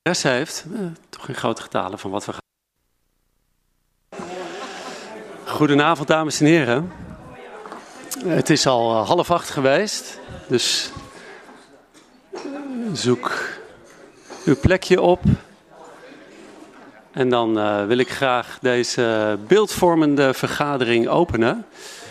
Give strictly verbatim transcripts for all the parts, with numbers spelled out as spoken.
interesse heeft, eh, toch in grote getalen van wat we gaan. Goedenavond, dames en heren. Het is al uh, half acht geweest, dus zoek uw plekje op. En dan uh, wil ik graag deze beeldvormende vergadering openen.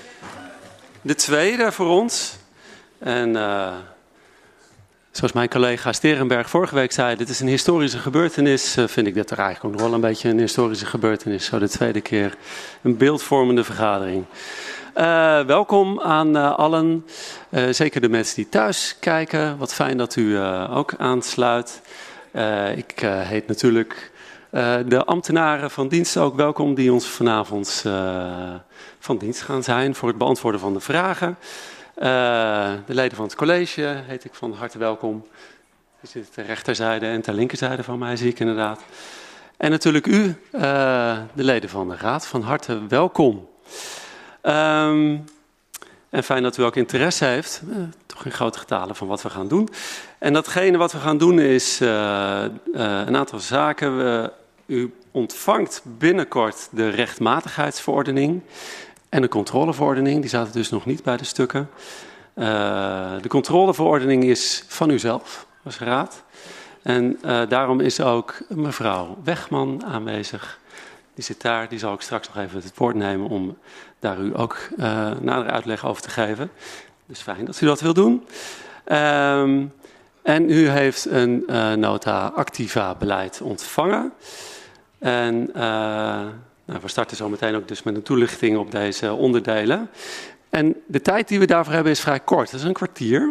De tweede voor ons. En uh, zoals mijn collega Sterenberg vorige week zei, dit is een historische gebeurtenis. Uh, vind ik dat er eigenlijk ook nog wel een beetje een historische gebeurtenis. Zo de tweede keer een beeldvormende vergadering. Uh, welkom aan uh, allen. Uh, zeker de mensen die thuis kijken. Wat fijn dat u uh, ook aansluit. Uh, ik uh, heet natuurlijk uh, de ambtenaren van dienst ook welkom die ons vanavond uh, van dienst gaan zijn voor het beantwoorden van de vragen. Uh, de leden van het college heet ik van harte welkom. Die zit ter rechterzijde en ter linkerzijde van mij, zie ik inderdaad. En natuurlijk u, uh, de leden van de raad, van harte welkom. Um, en fijn dat u ook interesse heeft, uh, toch in grote getalen van wat we gaan doen. En datgene wat we gaan doen is uh, uh, een aantal zaken. We, u ontvangt binnenkort de rechtmatigheidsverordening en de controleverordening. Die zaten dus nog niet bij de stukken. Uh, de controleverordening is van uzelf als raad. En uh, daarom is ook mevrouw Wegman aanwezig. Die zit daar, die zal ik straks nog even het woord nemen om daar u ook uh, nader uitleg over te geven. Dus fijn dat u dat wil doen. Um, en u heeft een uh, nota activa beleid ontvangen. En uh, nou, we starten zo meteen ook dus met een toelichting op deze onderdelen. En de tijd die we daarvoor hebben is vrij kort, dat is een kwartier.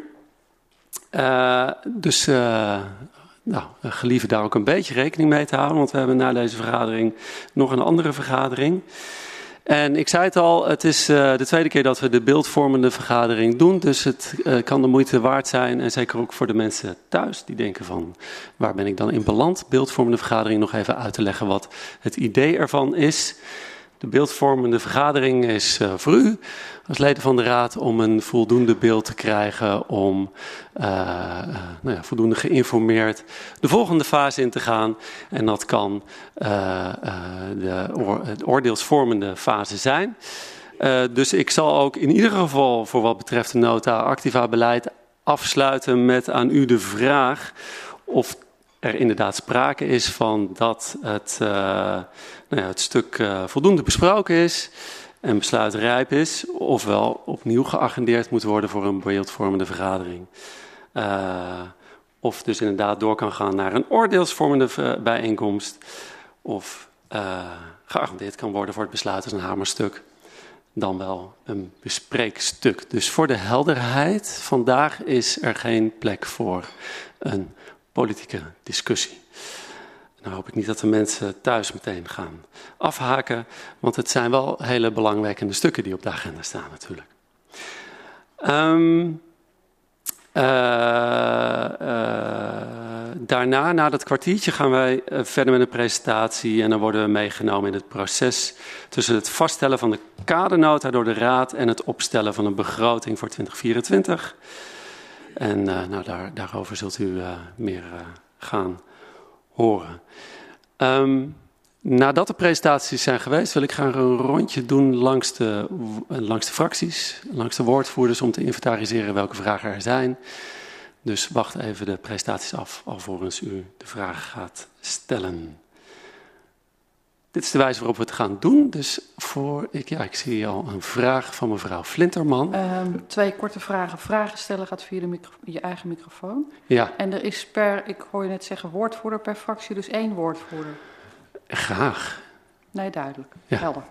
Uh, dus uh, nou, gelieve daar ook een beetje rekening mee te houden, want we hebben na deze vergadering nog een andere vergadering. En ik zei het al, het is uh, de tweede keer dat we de beeldvormende vergadering doen. Dus het uh, kan de moeite waard zijn. En zeker ook voor de mensen thuis die denken van, waar ben ik dan in beland? Beeldvormende vergadering nog even uit te leggen wat het idee ervan is. De beeldvormende vergadering is uh, voor u als leden van de raad om een voldoende beeld te krijgen. Om uh, uh, nou ja, voldoende geïnformeerd de volgende fase in te gaan. En dat kan uh, uh, de, oor, de oordeelsvormende fase zijn. Uh, dus ik zal ook in ieder geval voor wat betreft de nota activa beleid afsluiten met aan u de vraag of er inderdaad sprake is van dat het, uh, nou ja, het stuk uh, voldoende besproken is en besluitrijp is, ofwel opnieuw geagendeerd moet worden voor een beeldvormende vergadering. Uh, of dus inderdaad door kan gaan naar een oordeelsvormende bijeenkomst, of uh, geagendeerd kan worden voor het besluit als een hamerstuk, dan wel een bespreekstuk. Dus voor de helderheid, vandaag is er geen plek voor een politieke discussie. Nou hoop ik niet dat de mensen thuis meteen gaan afhaken, want het zijn wel hele belangwekkende stukken die op de agenda staan natuurlijk. Um, uh, uh, daarna, na dat kwartiertje, gaan wij uh, verder met een presentatie en dan worden we meegenomen in het proces tussen het vaststellen van de kadernota door de raad en het opstellen van een begroting voor twintig vierentwintig. En uh, nou, daar, daarover zult u uh, meer uh, gaan horen. Um, nadat de presentaties zijn geweest, wil ik graag een rondje doen langs de, langs de fracties, langs de woordvoerders, om te inventariseren welke vragen er zijn. Dus wacht even de presentaties af, alvorens u de vraag gaat stellen. Dit is de wijze waarop we het gaan doen. Dus voor ik, ja, ik zie al een vraag van mevrouw Flinterman. Um, twee korte vragen. Vragen stellen gaat via de micro, je eigen microfoon. Ja. En er is per, ik hoor je net zeggen, woordvoerder per fractie, dus één woordvoerder. Graag. Nee, duidelijk. Ja. Helder.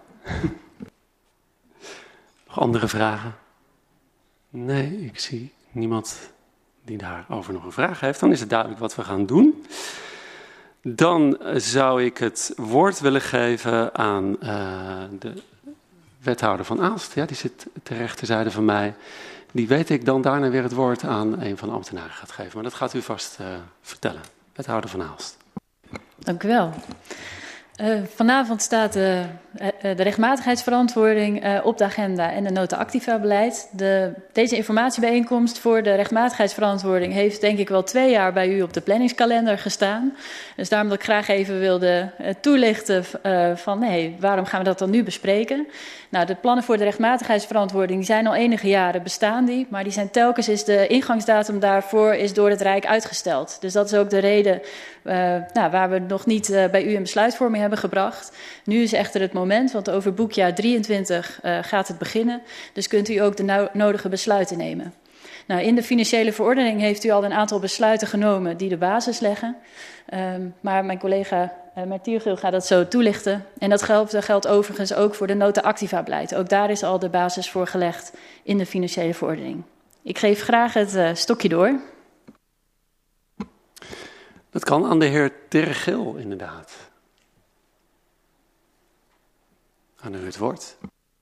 Nog andere vragen? Nee, ik zie niemand die daarover nog een vraag heeft. Dan is het duidelijk wat we gaan doen. Dan zou ik het woord willen geven aan uh, de wethouder van Aalst. Ja, die zit ter rechterzijde van mij. Die weet ik dan daarna weer het woord aan een van de ambtenaren gaat geven. Maar dat gaat u vast uh, vertellen. Wethouder van Aalst. Dank u wel. Uh, vanavond staat de, uh, de rechtmatigheidsverantwoording uh, op de agenda en de nota activa beleid. De, deze informatiebijeenkomst voor de rechtmatigheidsverantwoording heeft denk ik wel twee jaar bij u op de planningskalender gestaan. Dus daarom dat ik graag even wilde uh, toelichten uh, van nee, waarom gaan we dat dan nu bespreken? Nou, de plannen voor de rechtmatigheidsverantwoording die zijn al enige jaren bestaan die, maar die zijn telkens is de ingangsdatum daarvoor is door het Rijk uitgesteld. Dus dat is ook de reden uh, nou, waar we nog niet uh, bij u een besluitvorming hebben gebracht. Nu is echter het moment, want over boekjaar drieëntwintig uh, gaat het beginnen. Dus kunt u ook de no- nodige besluiten nemen. Nou, in de financiële verordening heeft u al een aantal besluiten genomen die de basis leggen. Um, maar mijn collega uh, Mertiergeel gaat dat zo toelichten. En dat geldt, dat geldt overigens ook voor de nota activa beleid. Ook daar is al de basis voor gelegd in de financiële verordening. Ik geef graag het uh, stokje door. Dat kan aan de heer Tergeel inderdaad. Aan u het woord.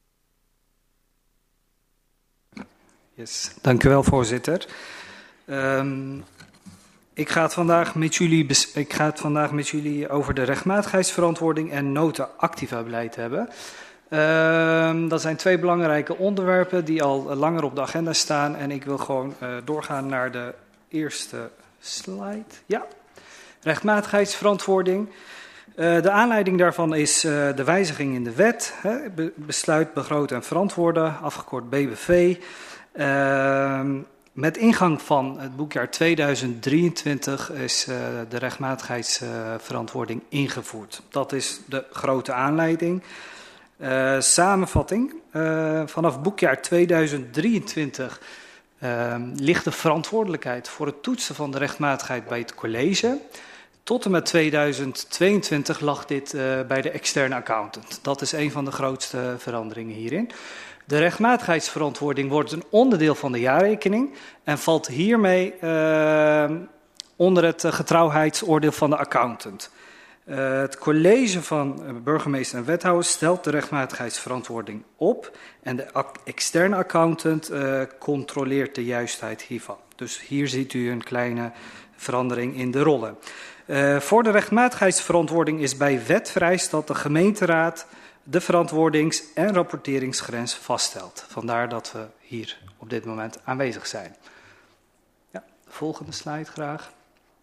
Yes, dank u wel, voorzitter. Um, ik, ga het vandaag met jullie bes- ik ga het vandaag met jullie over de rechtmatigheidsverantwoording en nota activa beleid hebben. Um, dat zijn twee belangrijke onderwerpen die al langer op de agenda staan. En ik wil gewoon uh, doorgaan naar de eerste slide. Ja, rechtmatigheidsverantwoording. Uh, de aanleiding daarvan is uh, de wijziging in de wet, hè, be- besluit begroten en verantwoorden, afgekort B B V. Uh, met ingang van het boekjaar tweeduizend drieëntwintig is uh, de rechtmatigheidsverantwoording uh, ingevoerd. Dat is de grote aanleiding. Uh, samenvatting, uh, vanaf boekjaar tweeduizend drieëntwintig uh, ligt de verantwoordelijkheid voor het toetsen van de rechtmatigheid bij het college. Tot en met tweeduizend tweeëntwintig lag dit uh, bij de externe accountant. Dat is een van de grootste veranderingen hierin. De rechtmatigheidsverantwoording wordt een onderdeel van de jaarrekening en valt hiermee uh, onder het uh, getrouwheidsoordeel van de accountant. Uh, het college van uh, burgemeester en wethouder stelt de rechtmatigheidsverantwoording op en de ac- externe accountant uh, controleert de juistheid hiervan. Dus hier ziet u een kleine verandering in de rollen. Uh, voor de rechtmatigheidsverantwoording is bij wet vereist dat de gemeenteraad de verantwoordings- en rapporteringsgrens vaststelt. Vandaar dat we hier op dit moment aanwezig zijn. Ja, de volgende slide graag.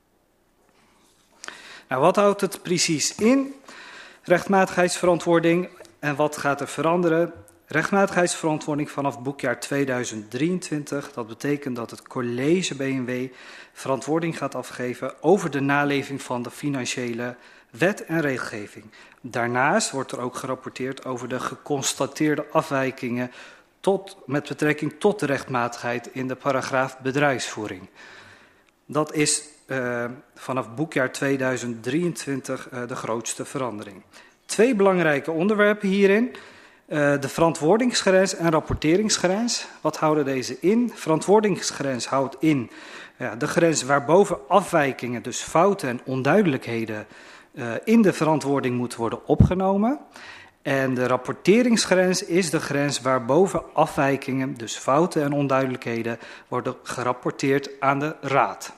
Nou, wat houdt het precies in? Rechtmatigheidsverantwoording en wat gaat er veranderen? Rechtmatigheidsverantwoording vanaf boekjaar tweeduizend drieëntwintig. Dat betekent dat het college B N W verantwoording gaat afgeven over de naleving van de financiële wet en regelgeving. Daarnaast wordt er ook gerapporteerd over de geconstateerde afwijkingen tot, met betrekking tot de rechtmatigheid in de paragraaf bedrijfsvoering. Dat is uh, vanaf boekjaar tweeduizend drieëntwintig uh, de grootste verandering. Twee belangrijke onderwerpen hierin. Uh, de verantwoordingsgrens en rapporteringsgrens. Wat houden deze in? Verantwoordingsgrens houdt in ja, de grens waarboven afwijkingen, dus fouten en onduidelijkheden uh, in de verantwoording moeten worden opgenomen. En de rapporteringsgrens is de grens waarboven afwijkingen, dus fouten en onduidelijkheden, worden gerapporteerd aan de raad.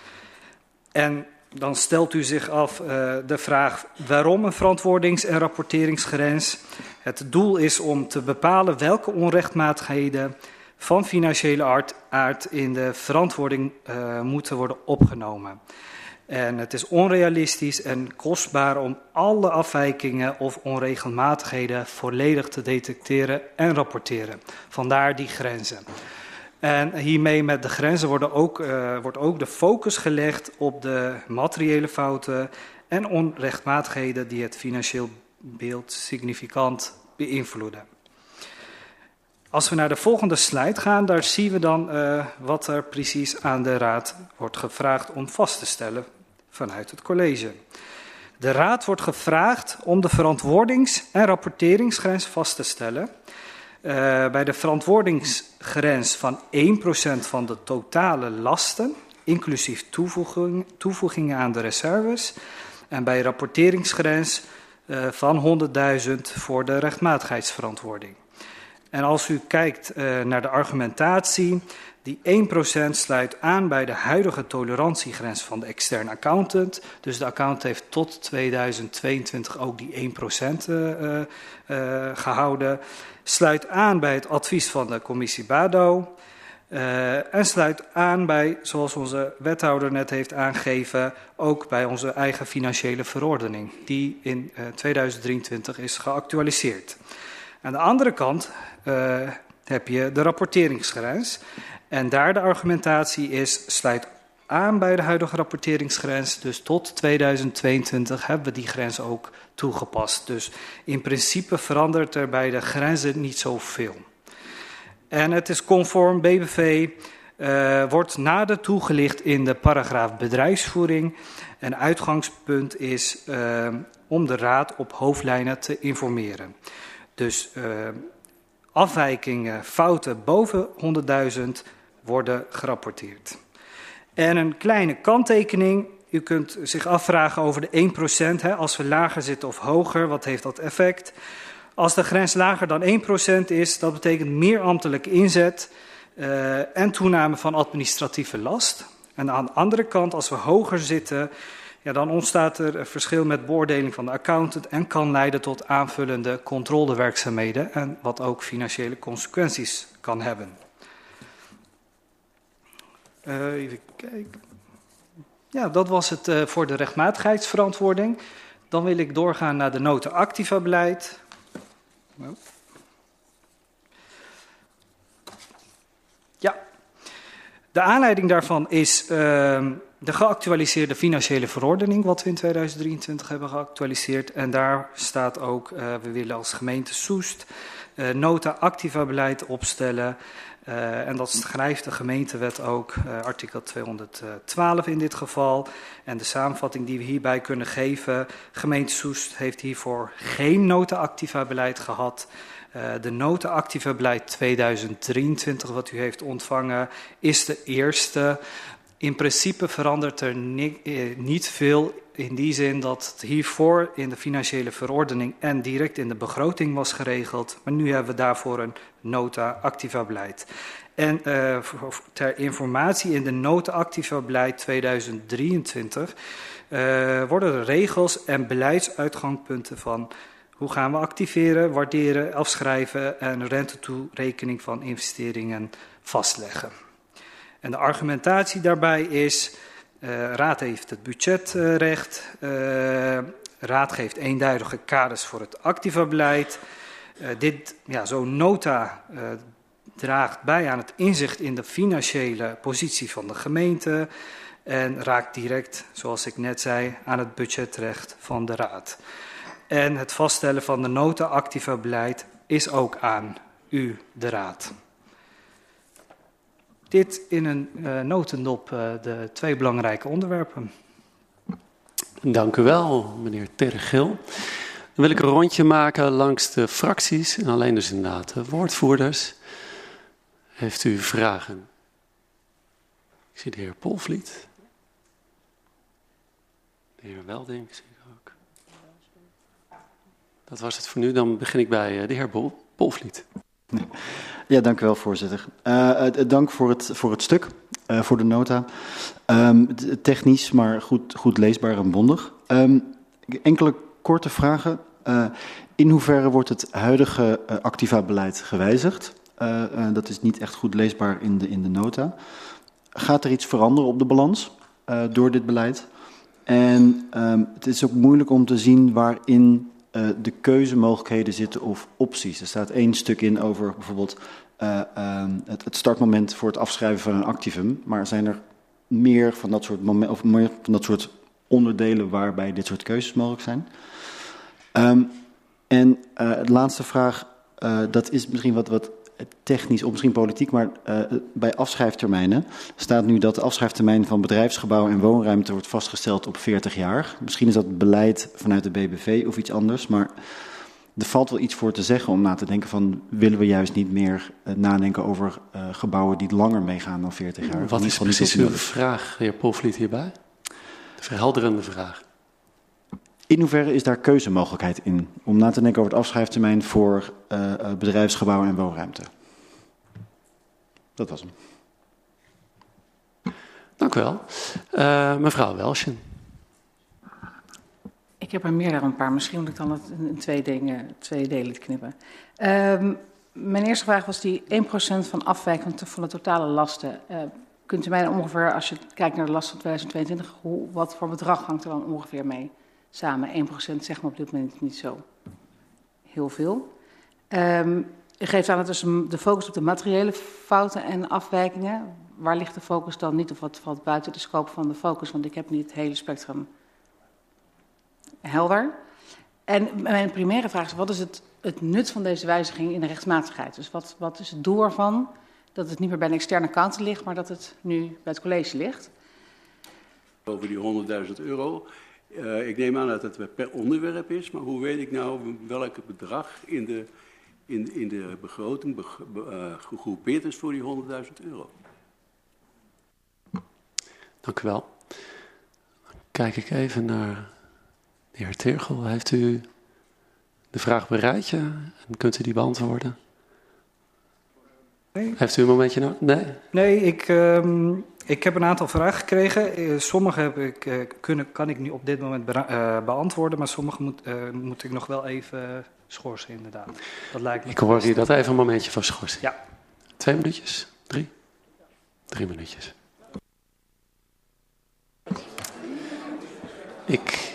En dan stelt u zich af uh, de vraag waarom een verantwoordings- en rapporteringsgrens. Het doel is om te bepalen welke onrechtmatigheden van financiële aard, aard in de verantwoording uh, moeten worden opgenomen. En het is onrealistisch en kostbaar om alle afwijkingen of onregelmatigheden volledig te detecteren en rapporteren. Vandaar die grenzen. En hiermee met de grenzen worden ook, uh, wordt ook de focus gelegd op de materiële fouten en onrechtmatigheden die het financieel beeld significant beïnvloeden. Als we naar de volgende slide gaan, daar zien we dan uh, wat er precies aan de raad wordt gevraagd om vast te stellen vanuit het college. De raad wordt gevraagd om de verantwoordings- en rapporteringsgrens vast te stellen. Uh, bij de verantwoordingsgrens van één procent van de totale lasten, inclusief toevoeging, toevoegingen aan de reserves. En bij rapporteringsgrens uh, van honderdduizend voor de rechtmatigheidsverantwoording. En als u kijkt uh, naar de argumentatie, die één procent sluit aan bij de huidige tolerantiegrens van de externe accountant. Dus de accountant heeft tot tweeduizend tweeëntwintig ook die één procent uh, uh, gehouden. Sluit aan bij het advies van de commissie BADO. Uh, en sluit aan bij, zoals onze wethouder net heeft aangegeven, ook bij onze eigen financiële verordening, die in uh, tweeduizend drieëntwintig is geactualiseerd. Aan de andere kant uh, heb je de rapporteringsgrens. En daar de argumentatie is, sluit aan bij de huidige rapporteringsgrens. Dus tot tweeduizend tweeëntwintig hebben we die grens ook toegepast. Dus in principe verandert er bij de grenzen niet zoveel. En het is conform B B V, uh, wordt nader toegelicht in de paragraaf bedrijfsvoering. En uitgangspunt is uh, om de raad op hoofdlijnen te informeren. Dus uh, afwijkingen, fouten boven honderdduizend worden gerapporteerd. En een kleine kanttekening. U kunt zich afvragen over de één procent. Hè, als we lager zitten of hoger, wat heeft dat effect? Als de grens lager dan één procent is, dat betekent meer ambtelijke inzet uh, en toename van administratieve last. En aan de andere kant, als we hoger zitten, ja, dan ontstaat er een verschil met beoordeling van de accountant en kan leiden tot aanvullende controlewerkzaamheden en wat ook financiële consequenties kan hebben. Uh, even kijken. Ja, dat was het uh, voor de rechtmatigheidsverantwoording. Dan wil ik doorgaan naar de nota activa beleid. Ja, de aanleiding daarvan is uh, de geactualiseerde financiële verordening, wat we in tweeduizend drieëntwintig hebben geactualiseerd. En daar staat ook, uh, we willen als gemeente Soest uh, nota activa beleid opstellen. Uh, en dat schrijft de gemeentewet ook, uh, artikel tweehonderdtwaalf in dit geval. En de samenvatting die we hierbij kunnen geven, gemeente Soest heeft hiervoor geen nota activa beleid gehad. Uh, de nota activa beleid tweeduizend drieëntwintig, wat u heeft ontvangen, is de eerste. In principe verandert er ni- eh, niet veel in die zin dat het hiervoor in de financiële verordening en direct in de begroting was geregeld. Maar nu hebben we daarvoor een nota activa beleid. En uh, ter informatie, in de nota activa beleid tweeduizend drieëntwintig uh, worden de regels en beleidsuitgangspunten van hoe gaan we activeren, waarderen, afschrijven en rentetoerekening van investeringen vastleggen. En de argumentatie daarbij is, uh, Raad heeft het budgetrecht, uh, Raad geeft eenduidige kaders voor het activa beleid. Uh, dit, ja, zo'n nota uh, draagt bij aan het inzicht in de financiële positie van de gemeente en raakt direct, zoals ik net zei, aan het budgetrecht van de Raad. En het vaststellen van de nota activa beleid is ook aan u, de Raad. Dit in een uh, notendop uh, de twee belangrijke onderwerpen. Dank u wel, meneer Tergil. Dan wil ik een rondje maken langs de fracties en alleen dus inderdaad de woordvoerders. Heeft u vragen? Ik zie de heer Polvliet. De heer Welding zie ik ook. Dat was het voor nu. Dan begin ik bij de heer Bol- Polvliet. Ja, dank u wel, voorzitter. Uh, dank voor het, voor het stuk, uh, voor de nota. Um, technisch, maar goed, goed leesbaar en bondig. Um, enkele korte vragen. Uh, in hoeverre wordt het huidige uh, activa-beleid gewijzigd? Uh, uh, dat is niet echt goed leesbaar in de, in de nota. Gaat er iets veranderen op de balans uh, door dit beleid? En um, het is ook moeilijk om te zien waarin Uh, de keuzemogelijkheden zitten of opties. Er staat één stuk in over bijvoorbeeld uh, uh, het, het startmoment voor het afschrijven van een activum. Maar zijn er meer van dat soort moment, of meer van dat soort onderdelen waarbij dit soort keuzes mogelijk zijn? Um, en uh, de laatste vraag, uh, dat is misschien wat, wat technisch of misschien politiek, maar uh, bij afschrijftermijnen staat nu dat de afschrijftermijn van bedrijfsgebouwen en woonruimte wordt vastgesteld op veertig jaar. Misschien is dat beleid vanuit de B B V of iets anders, maar er valt wel iets voor te zeggen om na te denken van, willen we juist niet meer uh, nadenken over uh, gebouwen die langer meegaan dan veertig jaar? Wat is precies uw vraag, heer Polvliet, hierbij? De verhelderende vraag. In hoeverre is daar keuzemogelijkheid in om na te denken over het afschrijftermijn voor uh, bedrijfsgebouwen en woonruimte? Dat was hem. Dank u wel. Uh, mevrouw Welsjen. Ik heb er meer dan een paar. Misschien moet ik dan het in twee, dingen, twee delen knippen. Um, mijn eerste vraag was die één procent van afwijking van de totale lasten. Uh, kunt u mij dan ongeveer, als je kijkt naar de last van tweeduizend tweeëntwintig, hoe, wat voor bedrag hangt er dan ongeveer mee samen? één procent zeg maar op dit moment niet zo heel veel. Um, u geeft aan dat dus de focus op de materiële fouten en afwijkingen. Waar ligt de focus dan niet of wat valt buiten de scope van de focus? Want ik heb niet het hele spectrum helder. En mijn primaire vraag is, wat is het, het nut van deze wijziging in de rechtsmatigheid? Dus wat, wat is het doel ervan? Dat het niet meer bij een externe accountant ligt, maar dat het nu bij het college ligt. Over die honderdduizend euro. Uh, ik neem aan dat het per onderwerp is, maar hoe weet ik nou welk bedrag in de, in, in de begroting be, uh, gegroepeerd is voor die honderdduizend euro? Dank u wel. Dan kijk ik even naar de heer Teergel. Heeft u de vraag op een rijtje en kunt u die beantwoorden? Nee. Heeft u een momentje nodig? Nee? Nee, ik, um, ik heb een aantal vragen gekregen. Uh, sommige heb ik, uh, kunnen, kan ik nu op dit moment be- uh, beantwoorden, maar sommige moet, uh, moet ik nog wel even schorsen, inderdaad. Dat lijkt me. Ik hoor hier dat even een momentje van schorsen. Ja. Twee minuutjes? Drie? Drie minuutjes. Ik...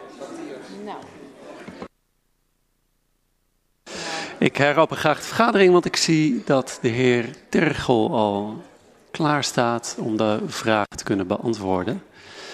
Ik heropen graag de vergadering, want ik zie dat de heer Tergel al klaar staat om de vraag te kunnen beantwoorden.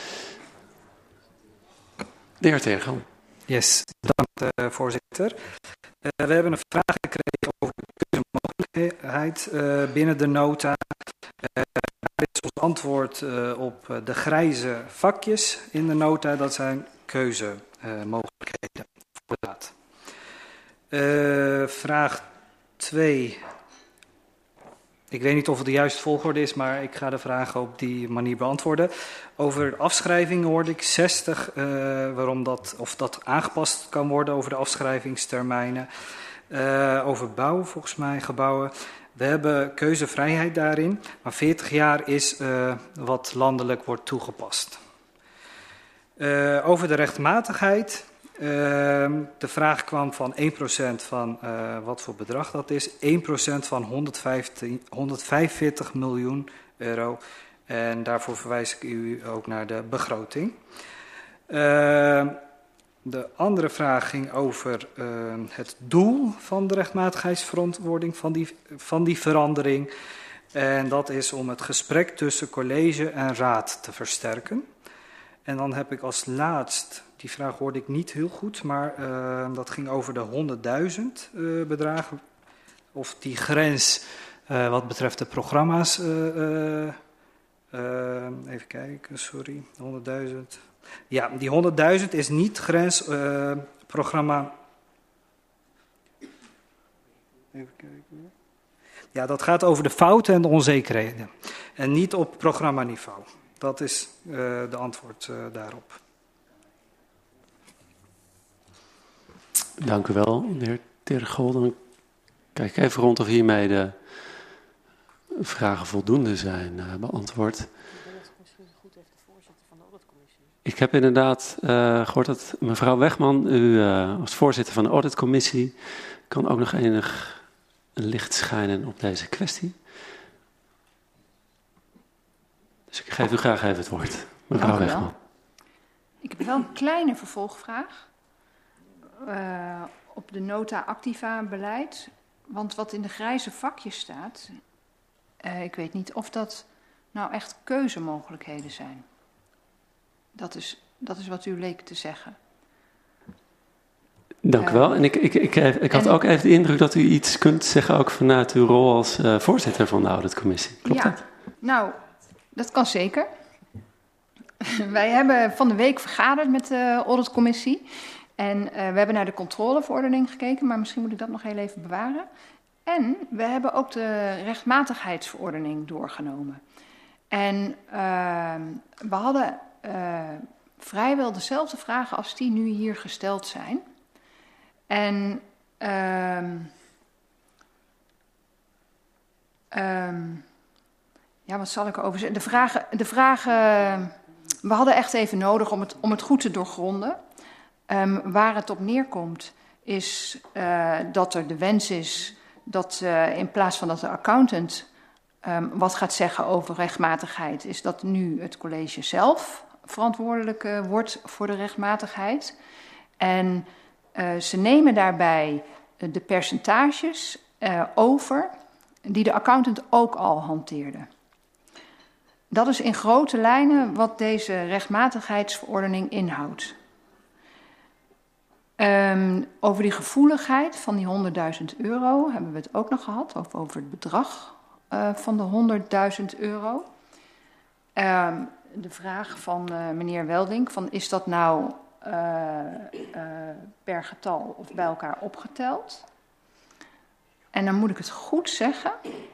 De heer Tergel. Yes, bedankt uh, voorzitter. Uh, we hebben een vraag gekregen over de keuzemogelijkheid uh, binnen de nota. Uh, dit is ons antwoord uh, op uh, de grijze vakjes in de nota. Dat zijn keuzemogelijkheden uh, voor de raad. Uh, vraag twee. Ik weet niet of het de juiste volgorde is, maar ik ga de vraag op die manier beantwoorden. Over afschrijvingen hoorde ik zestig, uh, waarom dat, of dat aangepast kan worden over de afschrijvingstermijnen. Uh, over bouw, volgens mij, gebouwen. We hebben keuzevrijheid daarin, maar veertig jaar is uh, wat landelijk wordt toegepast. Uh, over de rechtmatigheid. Uh, de vraag kwam van één procent van uh, wat voor bedrag dat is. één procent van honderdvijfenveertig miljoen euro. En daarvoor verwijs ik u ook naar de begroting. Uh, de andere vraag ging over uh, het doel van de rechtmatigheidsverantwoording van die, van die verandering. En dat is om het gesprek tussen college en raad te versterken. En dan heb ik als laatst, die vraag hoorde ik niet heel goed, maar uh, dat ging over de honderdduizend uh, bedragen. Of die grens uh, wat betreft de programma's. Uh, uh, uh, even kijken, sorry, honderdduizend. Ja, die honderdduizend is niet grens uh, programma. Even kijken. Ja, dat gaat over de fouten en de onzekerheden. En niet op programmaniveau. Dat is uh, de antwoord uh, daarop. Dank u wel, de heer Tergel. Dan kijk ik even rond of hiermee de vragen voldoende zijn uh, beantwoord. Ik heb inderdaad uh, gehoord dat mevrouw Wegman, u uh, als voorzitter van de auditcommissie, kan ook nog enig licht schijnen op deze kwestie. Dus ik geef u graag even het woord. Mevrouw Wegman. Ik heb wel een kleine vervolgvraag uh, op de nota activa beleid. Want wat in de grijze vakjes staat, uh, ik weet niet of dat nou echt keuzemogelijkheden zijn. Dat is, dat is wat u leek te zeggen. Dank u wel. En ik, ik, ik, ik had en, ook even de indruk dat u iets kunt zeggen ook vanuit uw rol als uh, voorzitter van de auditcommissie. Klopt ja, dat? Nou, dat kan zeker. Wij hebben van de week vergaderd met de auditcommissie. En uh, we hebben naar de controleverordening gekeken, maar misschien moet ik dat nog heel even bewaren. En we hebben ook de rechtmatigheidsverordening doorgenomen. En uh, we hadden uh, vrijwel dezelfde vragen als die nu hier gesteld zijn. En um, um, ja, wat zal ik erover zeggen? De vragen, de vragen, we hadden echt even nodig om het, om het goed te doorgronden. Um, waar het op neerkomt is uh, dat er de wens is dat uh, in plaats van dat de accountant um, wat gaat zeggen over rechtmatigheid, is dat nu het college zelf verantwoordelijk uh, wordt voor de rechtmatigheid. En uh, ze nemen daarbij uh, de percentages uh, over die de accountant ook al hanteerde. Dat is in grote lijnen wat deze rechtmatigheidsverordening inhoudt. Um, over die gevoeligheid van die honderdduizend euro hebben we het ook nog gehad, of over het bedrag uh, van de honderdduizend euro. Um, de vraag van uh, meneer Weldink, van is dat nou uh, uh, per getal of bij elkaar opgeteld? En dan moet ik het goed zeggen.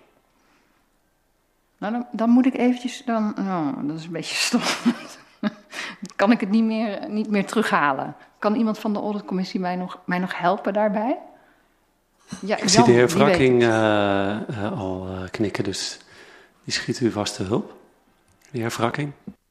Nou, dan, dan moet ik eventjes, dan, oh, dat is een beetje stom. Kan ik het niet meer, niet meer terughalen? Kan iemand van de auditcommissie mij nog, mij nog helpen daarbij? Ja, ik Jan, zie de heer Wrakking uh, uh, al uh, knikken, dus die schiet u vast te hulp. De heer Wrakking.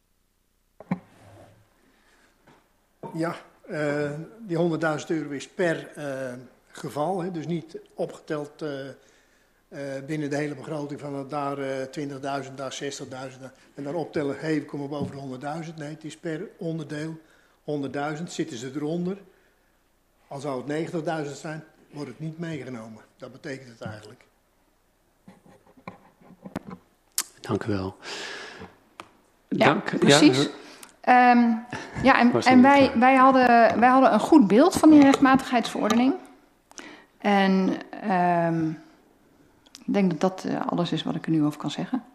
Ja, uh, die honderdduizend euro is per uh, geval, hè, dus niet opgeteld uh, uh, binnen de hele begroting van daar uh, twintigduizend, daar zestigduizend en dan optellen, hé, hey, we komen boven de honderdduizend. Nee, het is per onderdeel honderdduizend, zitten ze eronder. Al zou het negentigduizend zijn, wordt het niet meegenomen. Dat betekent het eigenlijk. Dank u wel. Ja, Dank. precies. Ja, um, ja en, en wij, wij, hadden, wij hadden een goed beeld van die rechtmatigheidsverordening. En um, ik denk dat dat uh, alles is wat ik er nu over kan zeggen.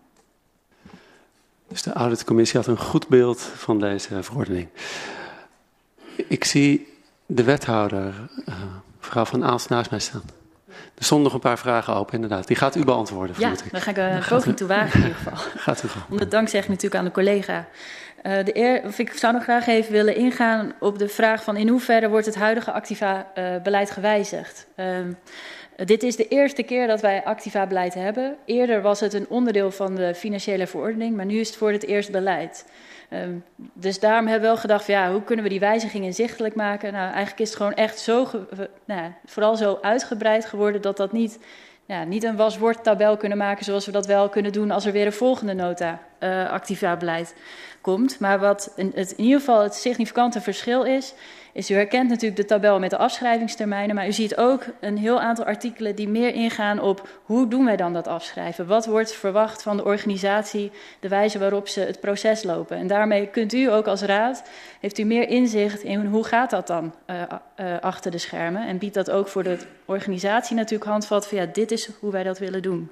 Dus de auditcommissie had een goed beeld van deze verordening. Ik zie de wethouder, uh, mevrouw Van Aalst, naast mij staan. Er stonden nog een paar vragen open, inderdaad. Die gaat u beantwoorden, ja, ik. daar ga ik een poging toe wagen in ieder geval. Gaat u gaan. Om de dank zeg ik natuurlijk aan de collega. Uh, de eer, of ik zou nog graag even willen ingaan op de vraag van in hoeverre wordt het huidige Activa-beleid uh, gewijzigd. Uh, dit is de eerste keer dat wij Activa-beleid hebben. Eerder was het een onderdeel van de financiële verordening, maar nu is het voor het eerst beleid. Um, dus daarom hebben we wel gedacht van ja, hoe kunnen we die wijzigingen inzichtelijk maken? Nou, eigenlijk is het gewoon echt zo, ge, nou, vooral zo uitgebreid geworden dat dat niet, ja, niet een was-woord-tabel kunnen maken zoals we dat wel kunnen doen als er weer een volgende nota uh, Activa-beleid komt. Maar wat in, het, in ieder geval het significante verschil is, is u herkent natuurlijk de tabel met de afschrijvingstermijnen, maar u ziet ook een heel aantal artikelen die meer ingaan op hoe doen wij dan dat afschrijven? Wat wordt verwacht van de organisatie, de wijze waarop ze het proces lopen? En daarmee kunt u ook als raad, heeft u meer inzicht in hoe gaat dat dan uh, uh, achter de schermen? En biedt dat ook voor de organisatie natuurlijk handvat van ja, dit is hoe wij dat willen doen.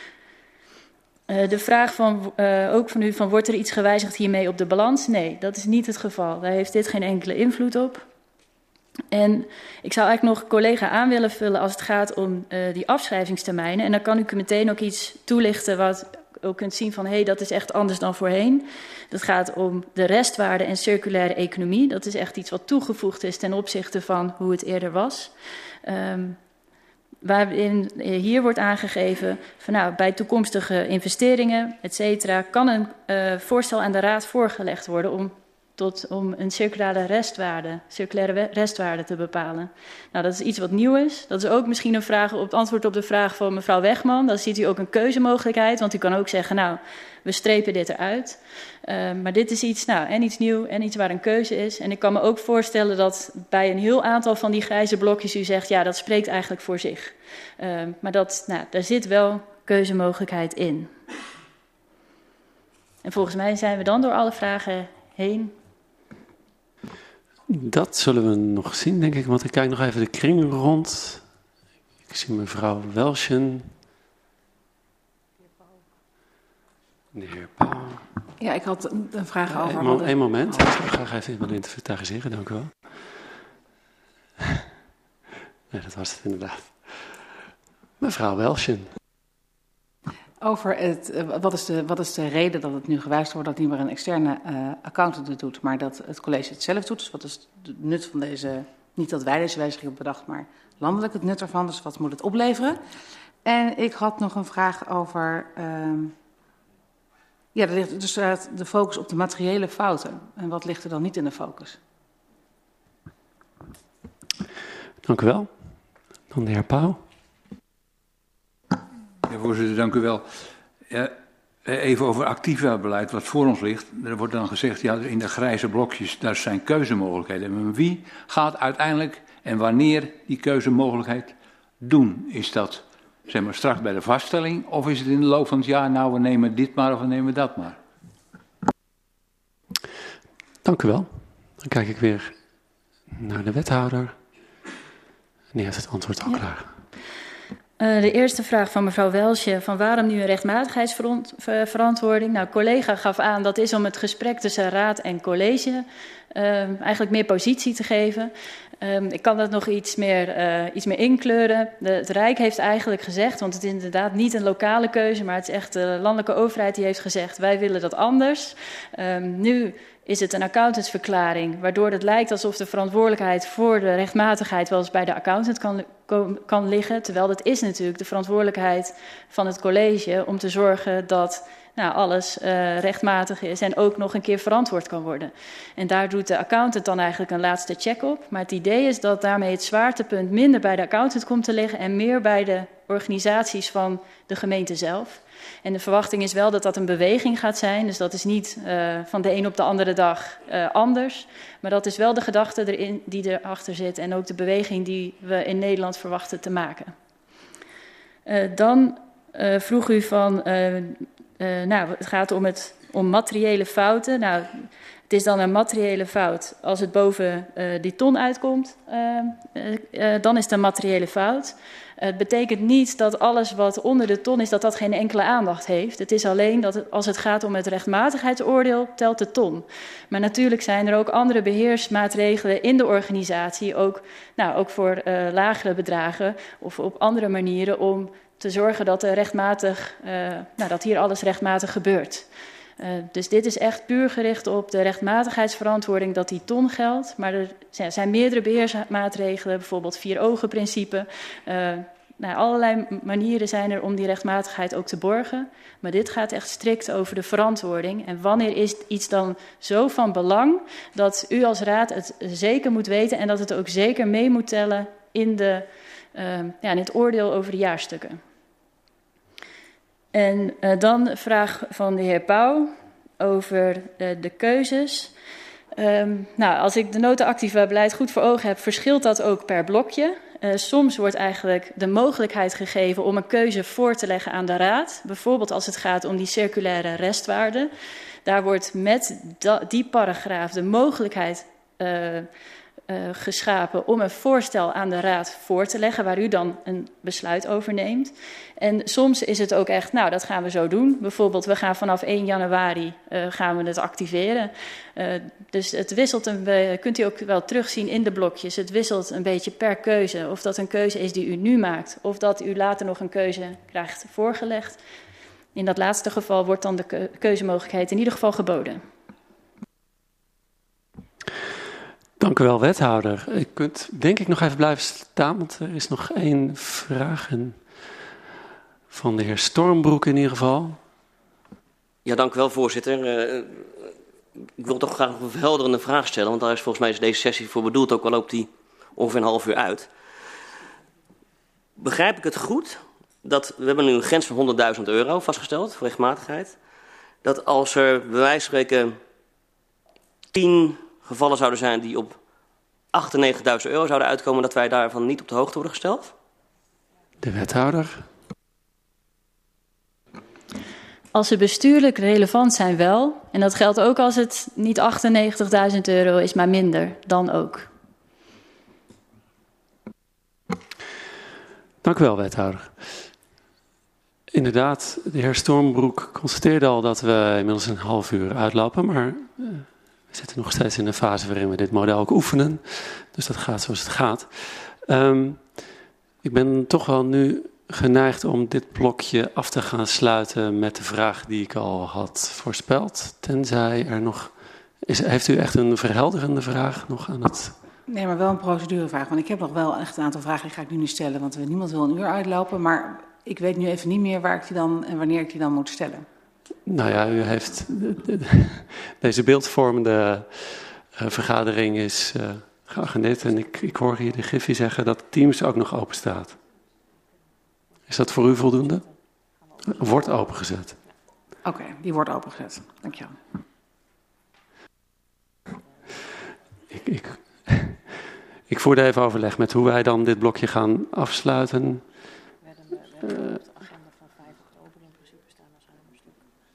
Uh, de vraag van, uh, ook van u, van wordt er iets gewijzigd hiermee op de balans? Nee, dat is niet het geval. Daar heeft dit geen enkele invloed op. En ik zou eigenlijk nog collega aan willen vullen als het gaat om uh, die afschrijvingstermijnen. En dan kan ik u meteen ook iets toelichten wat u ook kunt zien van hé, hey, dat is echt anders dan voorheen. Dat gaat om de restwaarde en circulaire economie. Dat is echt iets wat toegevoegd is ten opzichte van hoe het eerder was. Um, Waarin hier wordt aangegeven van nou, bij toekomstige investeringen, et cetera, kan een uh, voorstel aan de Raad voorgelegd worden om, tot, om een circulaire restwaarde, circulaire restwaarde te bepalen. Nou, dat is iets wat nieuw is. Dat is ook misschien een vraag op het antwoord op de vraag van mevrouw Wegman. Dan ziet u ook een keuzemogelijkheid, want u kan ook zeggen, nou, we strepen dit eruit. Uh, maar dit is iets, nou, en iets nieuw en iets waar een keuze is. En ik kan me ook voorstellen dat bij een heel aantal van die grijze blokjes u zegt, ja, dat spreekt eigenlijk voor zich. Uh, maar dat, nou, daar zit wel keuzemogelijkheid in. En volgens mij zijn we dan door alle vragen heen. Dat zullen we nog zien, denk ik, want ik kijk nog even de kring rond. Ik zie mevrouw Welschen. De heer Pauw. Ja, ik had een vraag over. Een, mo- een moment, ik zou graag even iemand inventariseren, dank u wel. Nee, dat was het inderdaad. Mevrouw Welschen. Over het, uh, wat, is de, wat is de reden dat het nu gewijzigd wordt dat niet meer een externe uh, accountant het doet, maar dat het college het zelf doet? Dus wat is het nut van deze, niet dat wij deze wijziging hebben bedacht, maar landelijk het nut ervan, dus wat moet het opleveren? En ik had nog een vraag over, uh, ja, er ligt dus uh, de focus op de materiële fouten. En wat ligt er dan niet in de focus? Dank u wel. Dan de heer Pauw. Ja, voorzitter, dank u wel. Ja, even over activa-beleid wat voor ons ligt. Er wordt dan gezegd, ja, in de grijze blokjes, daar zijn keuzemogelijkheden. Maar wie gaat uiteindelijk en wanneer die keuzemogelijkheid doen? Is dat, zeg maar, straks bij de vaststelling? Of is het in de loop van het jaar, nou, we nemen dit maar of we nemen dat maar? Dank u wel. Dan kijk ik weer naar de wethouder. En die heeft het antwoord al ja. klaar. Uh, de eerste vraag van mevrouw Welsje, van waarom nu een rechtmatigheidsverantwoording? Nou, collega gaf aan, dat is om het gesprek tussen raad en college uh, eigenlijk meer positie te geven. Um, ik kan dat nog iets meer, uh, iets meer inkleuren. De, het Rijk heeft eigenlijk gezegd, want het is inderdaad niet een lokale keuze, maar het is echt de landelijke overheid die heeft gezegd, wij willen dat anders. Um, nu is het een accountantsverklaring, waardoor het lijkt alsof de verantwoordelijkheid voor de rechtmatigheid wel eens bij de accountant kan, kan liggen. Terwijl het is natuurlijk de verantwoordelijkheid van het college om te zorgen dat nou, alles uh, rechtmatig is en ook nog een keer verantwoord kan worden. En daar doet de accountant dan eigenlijk een laatste check op. Maar het idee is dat daarmee het zwaartepunt minder bij de accountant komt te liggen en meer bij de organisaties van de gemeente zelf. En de verwachting is wel dat dat een beweging gaat zijn. Dus dat is niet uh, van de een op de andere dag uh, anders. Maar dat is wel de gedachte erin, die erachter zit en ook de beweging die we in Nederland verwachten te maken. Uh, dan uh, vroeg u van, uh, uh, nou, het gaat om, het, om materiële fouten. Nou, het is dan een materiële fout als het boven uh, die ton uitkomt. Uh, uh, uh, dan is het een materiële fout. Het betekent niet dat alles wat onder de ton is, dat dat geen enkele aandacht heeft. Het is alleen dat het, als het gaat om het rechtmatigheidsoordeel, telt de ton. Maar natuurlijk zijn er ook andere beheersmaatregelen in de organisatie, ook, nou, ook voor uh, lagere bedragen of op andere manieren om te zorgen dat, er rechtmatig, uh, nou, dat hier alles rechtmatig gebeurt. Uh, dus dit is echt puur gericht op de rechtmatigheidsverantwoording dat die ton geldt. Maar er zijn meerdere beheersmaatregelen, bijvoorbeeld vier-ogen-principe. Uh, nou, allerlei manieren zijn er om die rechtmatigheid ook te borgen. Maar dit gaat echt strikt over de verantwoording. En wanneer is iets dan zo van belang dat u als raad het zeker moet weten en dat het ook zeker mee moet tellen in, de, uh, ja, in het oordeel over de jaarstukken. En uh, dan de vraag van de heer Pauw over uh, de keuzes. Um, nou, als ik de nota-activa beleid goed voor ogen heb, verschilt dat ook per blokje. Uh, soms wordt eigenlijk de mogelijkheid gegeven om een keuze voor te leggen aan de raad. Bijvoorbeeld als het gaat om die circulaire restwaarde. Daar wordt met da- die paragraaf de mogelijkheid uh, Uh, geschapen om een voorstel aan de raad voor te leggen, waar u dan een besluit over neemt. En soms is het ook echt, nou, dat gaan we zo doen. Bijvoorbeeld, we gaan vanaf één januari uh, gaan we het activeren. Uh, dus het wisselt, een be- kunt u ook wel terugzien in de blokjes, het wisselt een beetje per keuze. Of dat een keuze is die u nu maakt, of dat u later nog een keuze krijgt voorgelegd. In dat laatste geval wordt dan de ke- keuzemogelijkheid in ieder geval geboden. Dank u wel, wethouder. U kunt denk ik nog even blijven staan, want er is nog één vraag en van de heer Stormbroek in ieder geval. Ja, dank u wel, voorzitter. Uh, ik wil toch graag nog een verhelderende vraag stellen, want daar is volgens mij is deze sessie voor bedoeld, ook al loopt die ongeveer een half uur uit. Begrijp ik het goed dat, we hebben nu een grens van honderdduizend euro vastgesteld voor rechtmatigheid, dat als er bij wijze van spreken tien gevallen zouden zijn die op achtennegentigduizend euro zouden uitkomen, dat wij daarvan niet op de hoogte worden gesteld? De wethouder. Als ze bestuurlijk relevant zijn wel. En dat geldt ook als het niet achtennegentigduizend euro is, maar minder, dan ook. Dank u wel, wethouder. Inderdaad, de heer Stormbroek constateerde al dat we inmiddels een half uur uitlopen, maar uh, we zitten nog steeds in een fase waarin we dit model ook oefenen. Dus dat gaat zoals het gaat. Um, ik ben toch wel nu geneigd om dit blokje af te gaan sluiten met de vraag die ik al had voorspeld. Tenzij er nog... Is, heeft u echt een verhelderende vraag nog aan het... Nee, maar wel een procedurevraag. Want ik heb nog wel echt een aantal vragen, die ga ik nu niet stellen. Want niemand wil een uur uitlopen. Maar ik weet nu even niet meer waar ik die dan en wanneer ik die dan moet stellen. Nou ja, u heeft... Deze beeldvormende uh, vergadering is uh, geagendeerd. En ik, ik hoor hier de Griffie zeggen dat Teams ook nog open staat. Is dat voor u voldoende? Wordt opengezet. Oké, okay, die wordt opengezet. Dankjewel. Ik, ik, ik voerde even overleg met hoe wij dan dit blokje gaan afsluiten. We hebben uh, op de agenda van vijf oktober in principe staan als hamerstuk.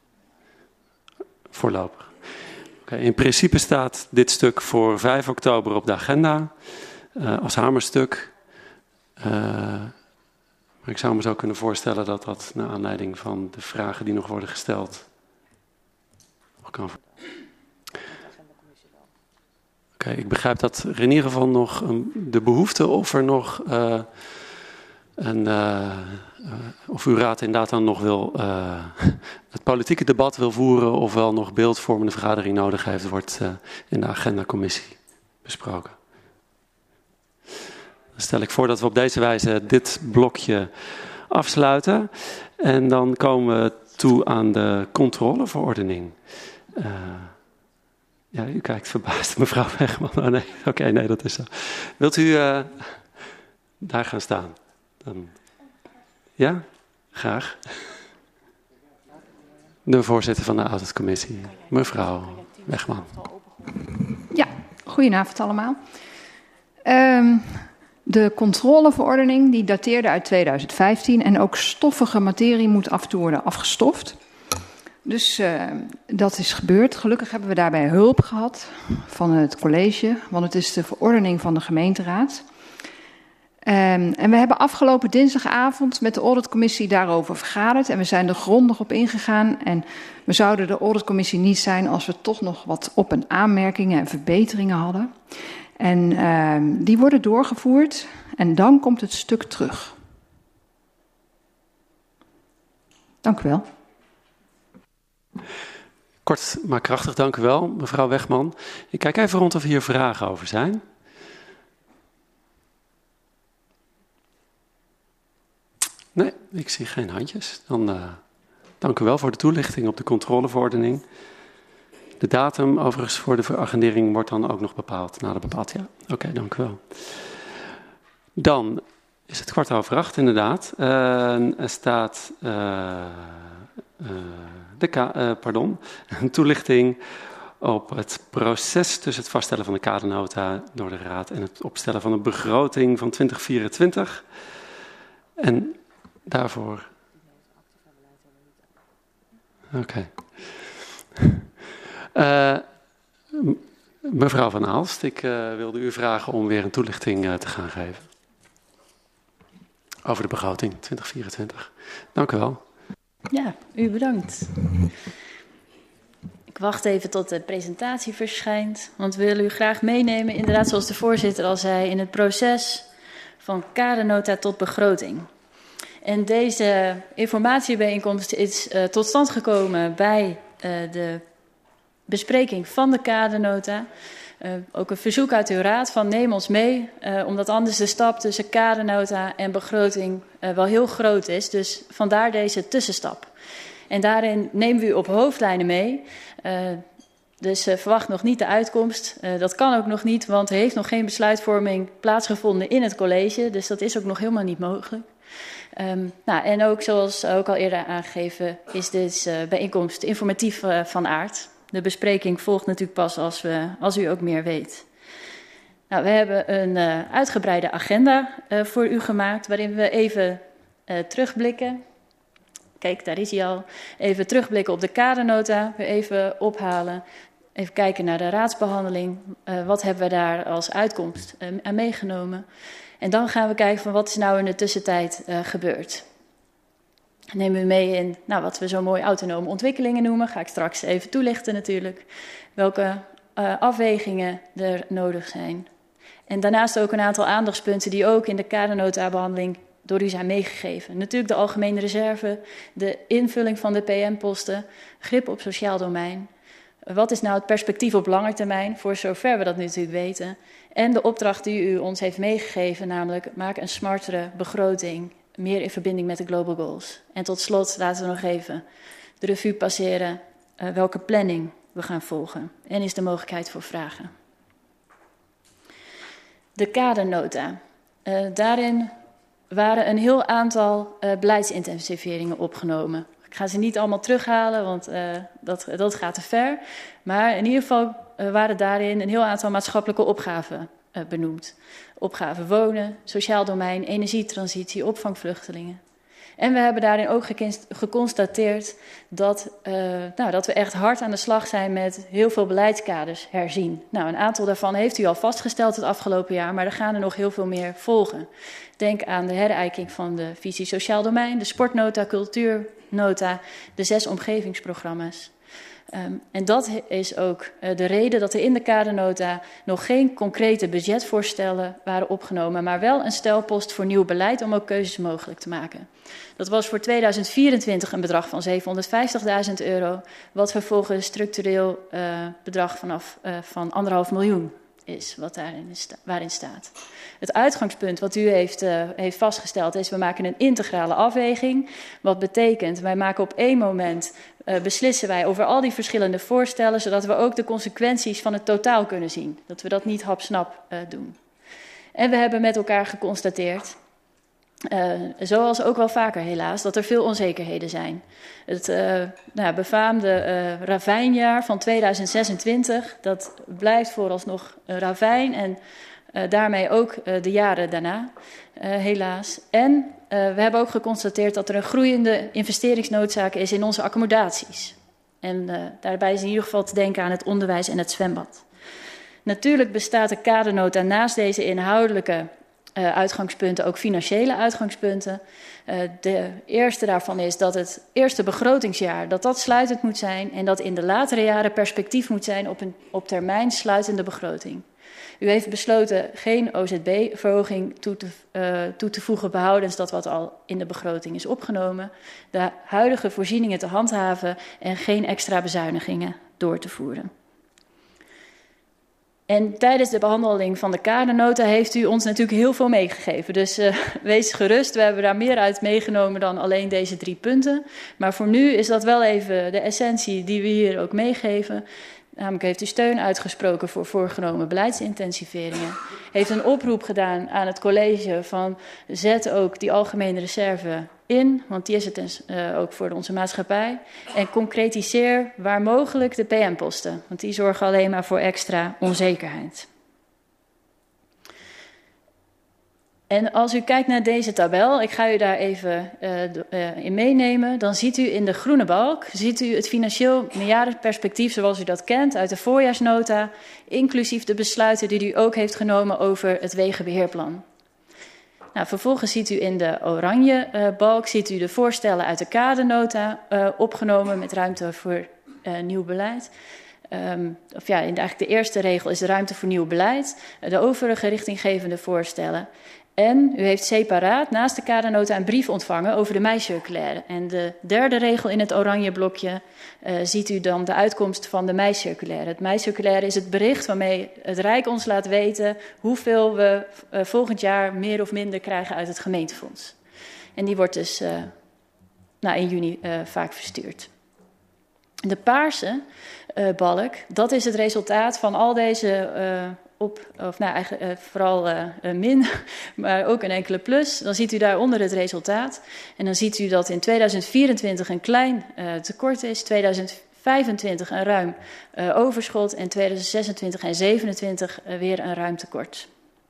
Voorlopig. Okay, in principe staat dit stuk voor vijf oktober op de agenda uh, als hamerstuk. Uh, maar ik zou me zo kunnen voorstellen dat dat naar aanleiding van de vragen die nog worden gesteld nog kan. Oké, okay, ik begrijp dat er in ieder geval nog een, de behoefte of er nog uh, een, uh, uh, of uw raad inderdaad dan nog wil uh, het politieke debat wil voeren, ofwel nog beeldvormende vergadering nodig heeft, wordt uh, in de agendacommissie besproken. Dan stel ik voor dat we op deze wijze dit blokje afsluiten en dan komen we toe aan de controleverordening. Uh, Ja, u kijkt verbaasd, mevrouw Wegman. Oh nee, oké, okay, nee, dat is zo. Wilt u uh, daar gaan staan? Dan... Ja, graag. De voorzitter van de auditcommissie, mevrouw Wegman. Ja, goedenavond allemaal. Um, de controleverordening die dateerde uit tweeduizend vijftien en ook stoffige materie moet af en toe worden afgestoft. Dus uh, dat is gebeurd. Gelukkig hebben we daarbij hulp gehad van het college, want het is de verordening van de gemeenteraad. Um, en we hebben afgelopen dinsdagavond met de auditcommissie daarover vergaderd en we zijn er grondig op ingegaan. En we zouden de auditcommissie niet zijn als we toch nog wat op- en aanmerkingen en verbeteringen hadden. En uh, die worden doorgevoerd en dan komt het stuk terug. Dank u wel. Kort maar krachtig, dank u wel, mevrouw Wegman. Ik kijk even rond of hier vragen over zijn. Nee, ik zie geen handjes. Dan uh, dank u wel voor de toelichting op de controleverordening. De datum overigens voor de veragendering wordt dan ook nog bepaald. Nader bepaald, ja. Oké, okay, dank u wel. Dan is het kwart over acht inderdaad. Uh, er staat... Uh, uh, De ka- uh, pardon, een toelichting op het proces tussen het vaststellen van de kadernota door de Raad en het opstellen van een begroting van twintig vierentwintig. En daarvoor... Oké. Okay. Uh, mevrouw Van Aalst, ik uh, wilde u vragen om weer een toelichting uh, te gaan geven. Over de begroting twintig vierentwintig. Dank u wel. Ja, u bedankt. Ik wacht even tot de presentatie verschijnt, want we willen u graag meenemen, inderdaad zoals de voorzitter al zei, in het proces van kadernota tot begroting. En deze informatiebijeenkomst is uh, tot stand gekomen bij uh, de bespreking van de kadernota. Uh, ook een verzoek uit uw raad van neem ons mee, uh, omdat anders de stap tussen kadernota en begroting uh, wel heel groot is. Dus vandaar deze tussenstap. En daarin nemen we u op hoofdlijnen mee. Uh, dus uh, verwacht nog niet de uitkomst. Uh, dat kan ook nog niet, want er heeft nog geen besluitvorming plaatsgevonden in het college. Dus dat is ook nog helemaal niet mogelijk. Um, nou, en ook zoals ook al eerder aangegeven is deze uh, bijeenkomst informatief uh, van aard. De bespreking volgt natuurlijk pas als, we, als u ook meer weet. Nou, we hebben een uh, uitgebreide agenda uh, voor u gemaakt, waarin we even uh, terugblikken. Kijk, daar is hij al. Even terugblikken op de kadernota, weer even ophalen. Even kijken naar de raadsbehandeling. Uh, wat hebben we daar als uitkomst uh, aan meegenomen? En dan gaan we kijken van wat is nou in de tussentijd uh, gebeurd. Nemen we mee in nou, wat we zo mooi autonome ontwikkelingen noemen. Ga ik straks even toelichten natuurlijk. Welke uh, afwegingen er nodig zijn. En daarnaast ook een aantal aandachtspunten die ook in de kadernota-behandeling door u zijn meegegeven. Natuurlijk de algemene reserve, de invulling van de P M-posten, grip op sociaal domein. Wat is nou het perspectief op lange termijn, voor zover we dat natuurlijk weten. En de opdracht die u ons heeft meegegeven, namelijk maak een smartere begroting, meer in verbinding met de Global Goals. En tot slot laten we nog even de revue passeren uh, welke planning we gaan volgen. En is de mogelijkheid voor vragen. De kadernota. Uh, daarin waren een heel aantal uh, beleidsintensiveringen opgenomen. Ik ga ze niet allemaal terughalen, want uh, dat, dat gaat te ver. Maar in ieder geval uh, waren daarin een heel aantal maatschappelijke opgaven uh, benoemd. Opgaven wonen, sociaal domein, energietransitie, opvang vluchtelingen. En we hebben daarin ook geconstateerd dat, uh, nou, dat we echt hard aan de slag zijn met heel veel beleidskaders herzien. Nou, een aantal daarvan heeft u al vastgesteld het afgelopen jaar, maar er gaan er nog heel veel meer volgen. Denk aan de herijking van de visie sociaal domein, de sportnota, cultuurnota, de zes omgevingsprogramma's. Um, en dat is ook uh, de reden dat er in de kadernota nog geen concrete budgetvoorstellen waren opgenomen, maar wel een stelpost voor nieuw beleid om ook keuzes mogelijk te maken. Dat was voor tweeduizend vierentwintig een bedrag van zevenhonderdvijftigduizend euro, wat vervolgens structureel uh, bedrag vanaf uh, van anderhalf miljoen is, wat daarin sta, waarin staat. Het uitgangspunt wat u heeft, uh, heeft vastgesteld is, we maken een integrale afweging. Wat betekent, wij maken op één moment, uh, beslissen wij over al die verschillende voorstellen, zodat we ook de consequenties van het totaal kunnen zien. Dat we dat niet hapsnap uh, doen. En we hebben met elkaar geconstateerd, uh, zoals ook wel vaker helaas, dat er veel onzekerheden zijn. Het uh, nou, befaamde uh, ravijnjaar van tweeduizend zesentwintig, dat blijft vooralsnog een ravijn en uh, daarmee ook uh, de jaren daarna, uh, helaas. En uh, we hebben ook geconstateerd dat er een groeiende investeringsnoodzaak is in onze accommodaties. En uh, daarbij is in ieder geval te denken aan het onderwijs en het zwembad. Natuurlijk bestaat de kadernota naast deze inhoudelijke uh, uitgangspunten ook financiële uitgangspunten. Uh, de eerste daarvan is dat het eerste begrotingsjaar dat dat sluitend moet zijn en dat in de latere jaren perspectief moet zijn op een op termijn sluitende begroting. U heeft besloten geen O Z B-verhoging toe te, uh, toe te voegen, behoudens dat wat al in de begroting is opgenomen, de huidige voorzieningen te handhaven en geen extra bezuinigingen door te voeren. En tijdens de behandeling van de kadernota heeft u ons natuurlijk heel veel meegegeven. Dus uh, wees gerust, we hebben daar meer uit meegenomen dan alleen deze drie punten. Maar voor nu is dat wel even de essentie die we hier ook meegeven. Namelijk heeft u steun uitgesproken voor voorgenomen beleidsintensiveringen. Heeft een oproep gedaan aan het college van zet ook die algemene reserve in, want die is het uh, ook voor onze maatschappij. En concretiseer waar mogelijk de P M-posten, want die zorgen alleen maar voor extra onzekerheid. En als u kijkt naar deze tabel, ik ga u daar even uh, uh, in meenemen, dan ziet u in de groene balk ziet u het financieel meerjarenperspectief zoals u dat kent uit de voorjaarsnota, inclusief de besluiten die u ook heeft genomen over het wegenbeheerplan. Nou, vervolgens ziet u in de oranje uh, balk ziet u de voorstellen uit de kadernota uh, opgenomen met ruimte voor uh, nieuw beleid. Um, of ja, in de, eigenlijk de eerste regel is de ruimte voor nieuw beleid, uh, de overige richtinggevende voorstellen. En u heeft separaat naast de kadernota een brief ontvangen over de mei-circulaire. En de derde regel in het oranje blokje uh, ziet u dan de uitkomst van de mei-circulaire. Het mei-circulaire is het bericht waarmee het Rijk ons laat weten hoeveel we uh, volgend jaar meer of minder krijgen uit het gemeentefonds. En die wordt dus uh, nou, in juni uh, vaak verstuurd. De paarse uh, balk, dat is het resultaat van al deze uh, op, of nou eigenlijk uh, vooral uh, uh, min, maar ook een enkele plus. Dan ziet u daaronder het resultaat. En dan ziet u dat in tweeduizend vierentwintig een klein uh, tekort is, tweeduizend vijfentwintig een ruim uh, overschot en tweeduizend zesentwintig en zevenentwintig uh, weer een ruim tekort.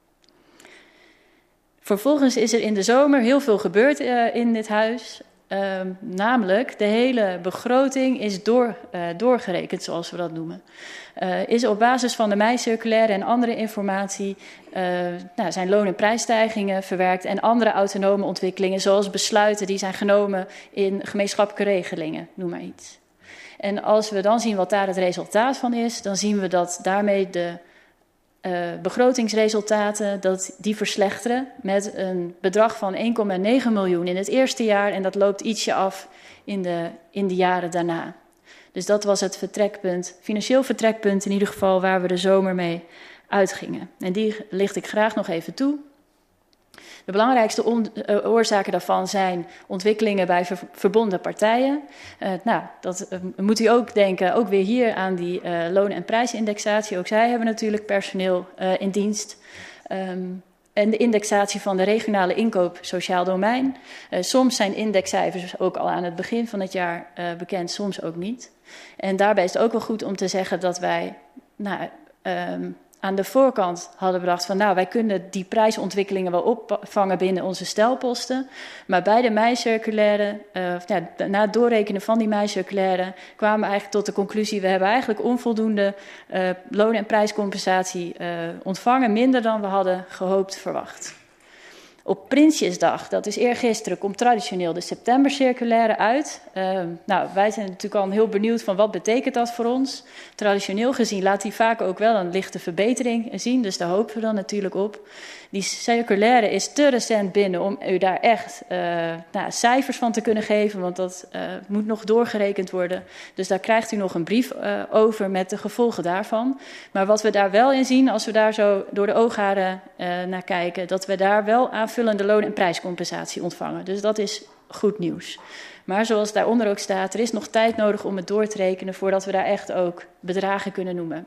Vervolgens is er in de zomer heel veel gebeurd uh, in dit huis. Uh, namelijk, de hele begroting is door, uh, doorgerekend, zoals we dat noemen. Uh, is op basis van de mei-circulaire en andere informatie uh, nou, zijn loon- en prijsstijgingen verwerkt en andere autonome ontwikkelingen, zoals besluiten die zijn genomen in gemeenschappelijke regelingen, noem maar iets. En als we dan zien wat daar het resultaat van is, dan zien we dat daarmee de uh, begrotingsresultaten, dat die verslechteren met een bedrag van één komma negen miljoen in het eerste jaar en dat loopt ietsje af in de, in de jaren daarna. Dus dat was het vertrekpunt, financieel vertrekpunt in ieder geval, waar we de zomer mee uitgingen. En die licht ik graag nog even toe. De belangrijkste on, uh, oorzaken daarvan zijn ontwikkelingen bij ver, verbonden partijen. Uh, nou, dat uh, moet u ook denken, ook weer hier aan die uh, loon- en prijsindexatie. Ook zij hebben natuurlijk personeel uh, in dienst. Um, en de indexatie van de regionale inkoop sociaal domein. Uh, soms zijn indexcijfers ook al aan het begin van het jaar uh, bekend, soms ook niet. En daarbij is het ook wel goed om te zeggen dat wij nou, um, aan de voorkant hadden bedacht van nou, wij kunnen die prijsontwikkelingen wel opvangen binnen onze stelposten. Maar bij de mei-circulaire, uh, ja, na het doorrekenen van die mei-circulaire, kwamen we eigenlijk tot de conclusie, we hebben eigenlijk onvoldoende uh, loon- en prijscompensatie uh, ontvangen, minder dan we hadden gehoopt verwacht. Op Prinsjesdag, dat is eergisteren, komt traditioneel de september-circulaire uit. Uh, nou, wij zijn natuurlijk al heel benieuwd van wat betekent dat voor ons. Traditioneel gezien laat die vaak ook wel een lichte verbetering zien, dus daar hopen we dan natuurlijk op. Die circulaire is te recent binnen om u daar echt uh, nou, cijfers van te kunnen geven, want dat uh, moet nog doorgerekend worden. Dus daar krijgt u nog een brief uh, over met de gevolgen daarvan. Maar wat we daar wel in zien, als we daar zo door de oogharen uh, naar kijken, dat we daar wel aanvullende loon- en prijscompensatie ontvangen. Dus dat is goed nieuws. Maar zoals daaronder ook staat, er is nog tijd nodig om het door te rekenen voordat we daar echt ook bedragen kunnen noemen.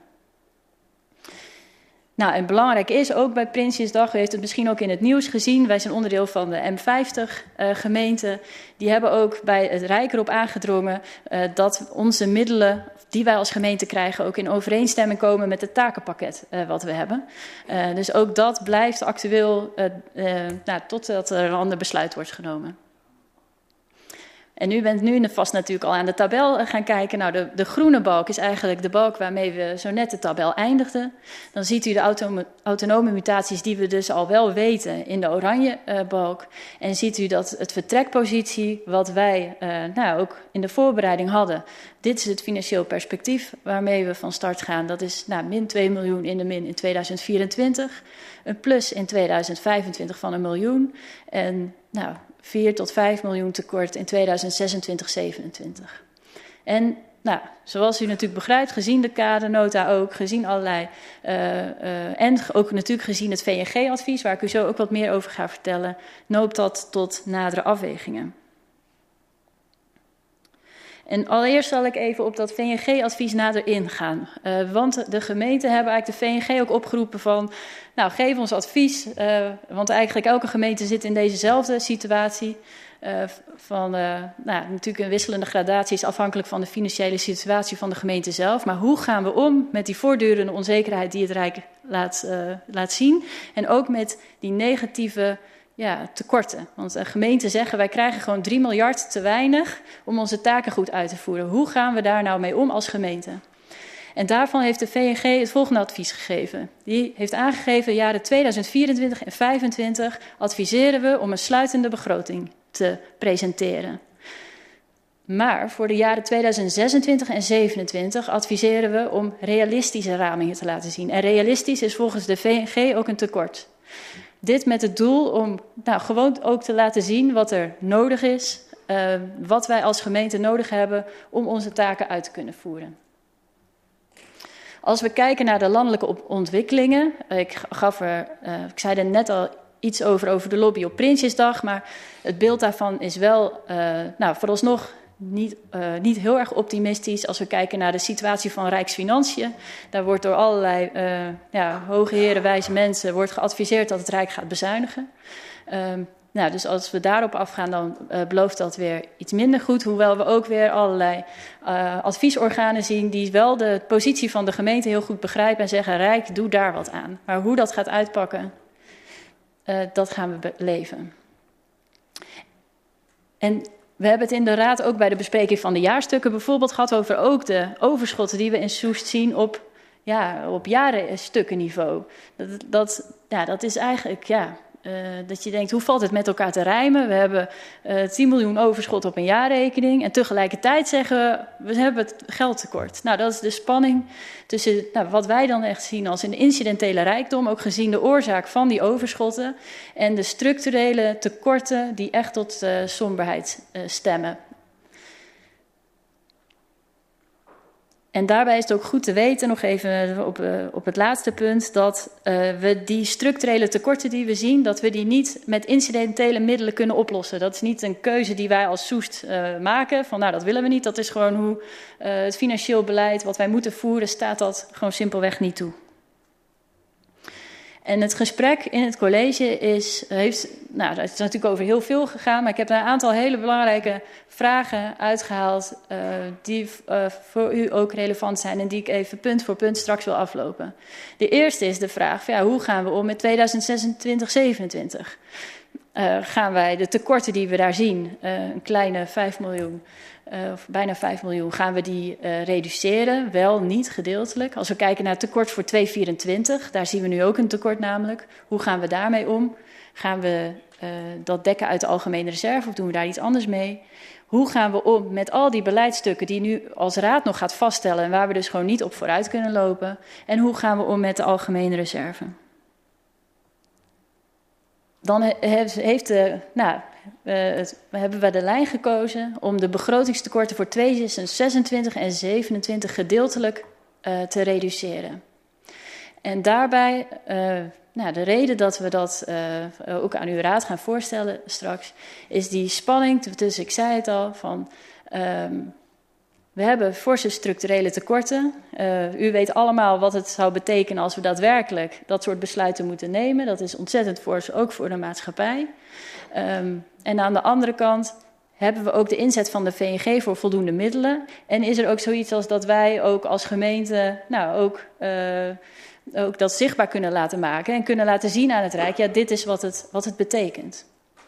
Nou, en belangrijk is ook bij Prinsjesdag, u heeft het misschien ook in het nieuws gezien, wij zijn onderdeel van de M vijftig uh, gemeenten. Die hebben ook bij het Rijk erop aangedrongen uh, dat onze middelen die wij als gemeente krijgen ook in overeenstemming komen met het takenpakket uh, wat we hebben. Uh, dus ook dat blijft actueel uh, uh, nou, totdat er een ander besluit wordt genomen. En u bent nu vast natuurlijk al aan de tabel gaan kijken. Nou, de, de groene balk is eigenlijk de balk waarmee we zo net de tabel eindigden. Dan ziet u de autonome, autonome mutaties die we dus al wel weten in de oranje uh, balk. En ziet u dat het vertrekpositie wat wij uh, nou, ook in de voorbereiding hadden. Dit is het financieel perspectief waarmee we van start gaan. Dat is nou, min twee miljoen in de min in tweeduizend vierentwintig. Een plus in tweeduizend vijfentwintig van een miljoen. En nou, vier tot vijf miljoen tekort in tweeduizend zesentwintig zevenentwintig. En nou, zoals u natuurlijk begrijpt, gezien de kadernota ook, gezien allerlei, uh, uh, en ook natuurlijk gezien het V N G-advies, waar ik u zo ook wat meer over ga vertellen, noopt dat tot nadere afwegingen. En allereerst zal ik even op dat V N G-advies nader ingaan. Uh, want de gemeenten hebben eigenlijk de V N G ook opgeroepen van, nou, geef ons advies. Uh, want eigenlijk elke gemeente zit in dezezelfde situatie. Uh, van, uh, nou, natuurlijk een wisselende gradatie is afhankelijk van de financiële situatie van de gemeente zelf. Maar hoe gaan we om met die voortdurende onzekerheid die het Rijk laat, uh, laat zien? En ook met die negatieve ja, tekorten. Want de gemeenten zeggen, wij krijgen gewoon drie miljard te weinig om onze taken goed uit te voeren. Hoe gaan we daar nou mee om als gemeente? En daarvan heeft de V N G het volgende advies gegeven. Die heeft aangegeven, jaren tweeduizend vierentwintig en vijfentwintig adviseren we om een sluitende begroting te presenteren. Maar voor de jaren tweeduizend zesentwintig en zevenentwintig adviseren we om realistische ramingen te laten zien. En realistisch is volgens de V N G ook een tekort. Dit met het doel om nou, gewoon ook te laten zien wat er nodig is, uh, wat wij als gemeente nodig hebben om onze taken uit te kunnen voeren. Als we kijken naar de landelijke ontwikkelingen, ik gaf er, uh, ik zei er net al iets over, over de lobby op Prinsjesdag, maar het beeld daarvan is wel, uh, nou, vooralsnog niet, uh, niet heel erg optimistisch. Als we kijken naar de situatie van Rijksfinanciën, daar wordt door allerlei uh, ja, hoge heren, wijze mensen, wordt geadviseerd dat het Rijk gaat bezuinigen. Um, nou, dus als we daarop afgaan, dan uh, belooft dat weer iets minder goed. Hoewel we ook weer allerlei uh, adviesorganen zien die wel de positie van de gemeente heel goed begrijpen en zeggen, Rijk, doe daar wat aan. Maar hoe dat gaat uitpakken, uh, dat gaan we beleven. En we hebben het in de Raad ook bij de bespreking van de jaarstukken bijvoorbeeld gehad over ook de overschotten die we in Soest zien op, ja, op jarenstukkenniveau. Dat, dat, ja, dat is eigenlijk, ja, uh, dat je denkt, hoe valt het met elkaar te rijmen? We hebben uh, tien miljoen overschot op een jaarrekening en tegelijkertijd zeggen we, we hebben het geldtekort. Nou, dat is de spanning tussen nou, wat wij dan echt zien als een incidentele rijkdom, ook gezien de oorzaak van die overschotten, en de structurele tekorten die echt tot uh, somberheid uh, stemmen. En daarbij is het ook goed te weten, nog even op, uh, op het laatste punt, dat uh, we die structurele tekorten die we zien, dat we die niet met incidentele middelen kunnen oplossen. Dat is niet een keuze die wij als Soest uh, maken, van nou dat willen we niet. Dat is gewoon hoe uh, het financieel beleid wat wij moeten voeren, staat dat gewoon simpelweg niet toe. En het gesprek in het college is, heeft, nou, dat is natuurlijk over heel veel gegaan, maar ik heb er een aantal hele belangrijke vragen uitgehaald uh, die uh, voor u ook relevant zijn en die ik even punt voor punt straks wil aflopen. De eerste is de vraag, van, ja, hoe gaan we om met tweeduizend zesentwintig zevenentwintig? Uh, gaan wij de tekorten die we daar zien, uh, een kleine vijf miljoen, uh, of bijna vijf miljoen, gaan we die uh, reduceren? Wel, niet gedeeltelijk. Als we kijken naar het tekort voor tweeduizend vierentwintig, daar zien we nu ook een tekort namelijk. Hoe gaan we daarmee om? Gaan we uh, dat dekken uit de algemene reserve of doen we daar iets anders mee? Hoe gaan we om met al die beleidsstukken die nu als raad nog gaat vaststellen en waar we dus gewoon niet op vooruit kunnen lopen? En hoe gaan we om met de algemene reserve? Dan heeft de, nou, uh, het, hebben we de lijn gekozen om de begrotingstekorten voor tweeduizend zesentwintig en zevenentwintig gedeeltelijk uh, te reduceren. En daarbij, uh, nou, de reden dat we dat uh, ook aan uw raad gaan voorstellen straks, is die spanning tussen, ik zei het al, van um, we hebben forse structurele tekorten. Uh, u weet allemaal wat het zou betekenen als we daadwerkelijk dat soort besluiten moeten nemen. Dat is ontzettend fors, ook voor de maatschappij. Um, en aan de andere kant hebben we ook de inzet van de V N G voor voldoende middelen. En is er ook zoiets als dat wij ook als gemeente nou, ook, uh, ook dat zichtbaar kunnen laten maken en kunnen laten zien aan het Rijk, ja, dit is wat het, wat het betekent.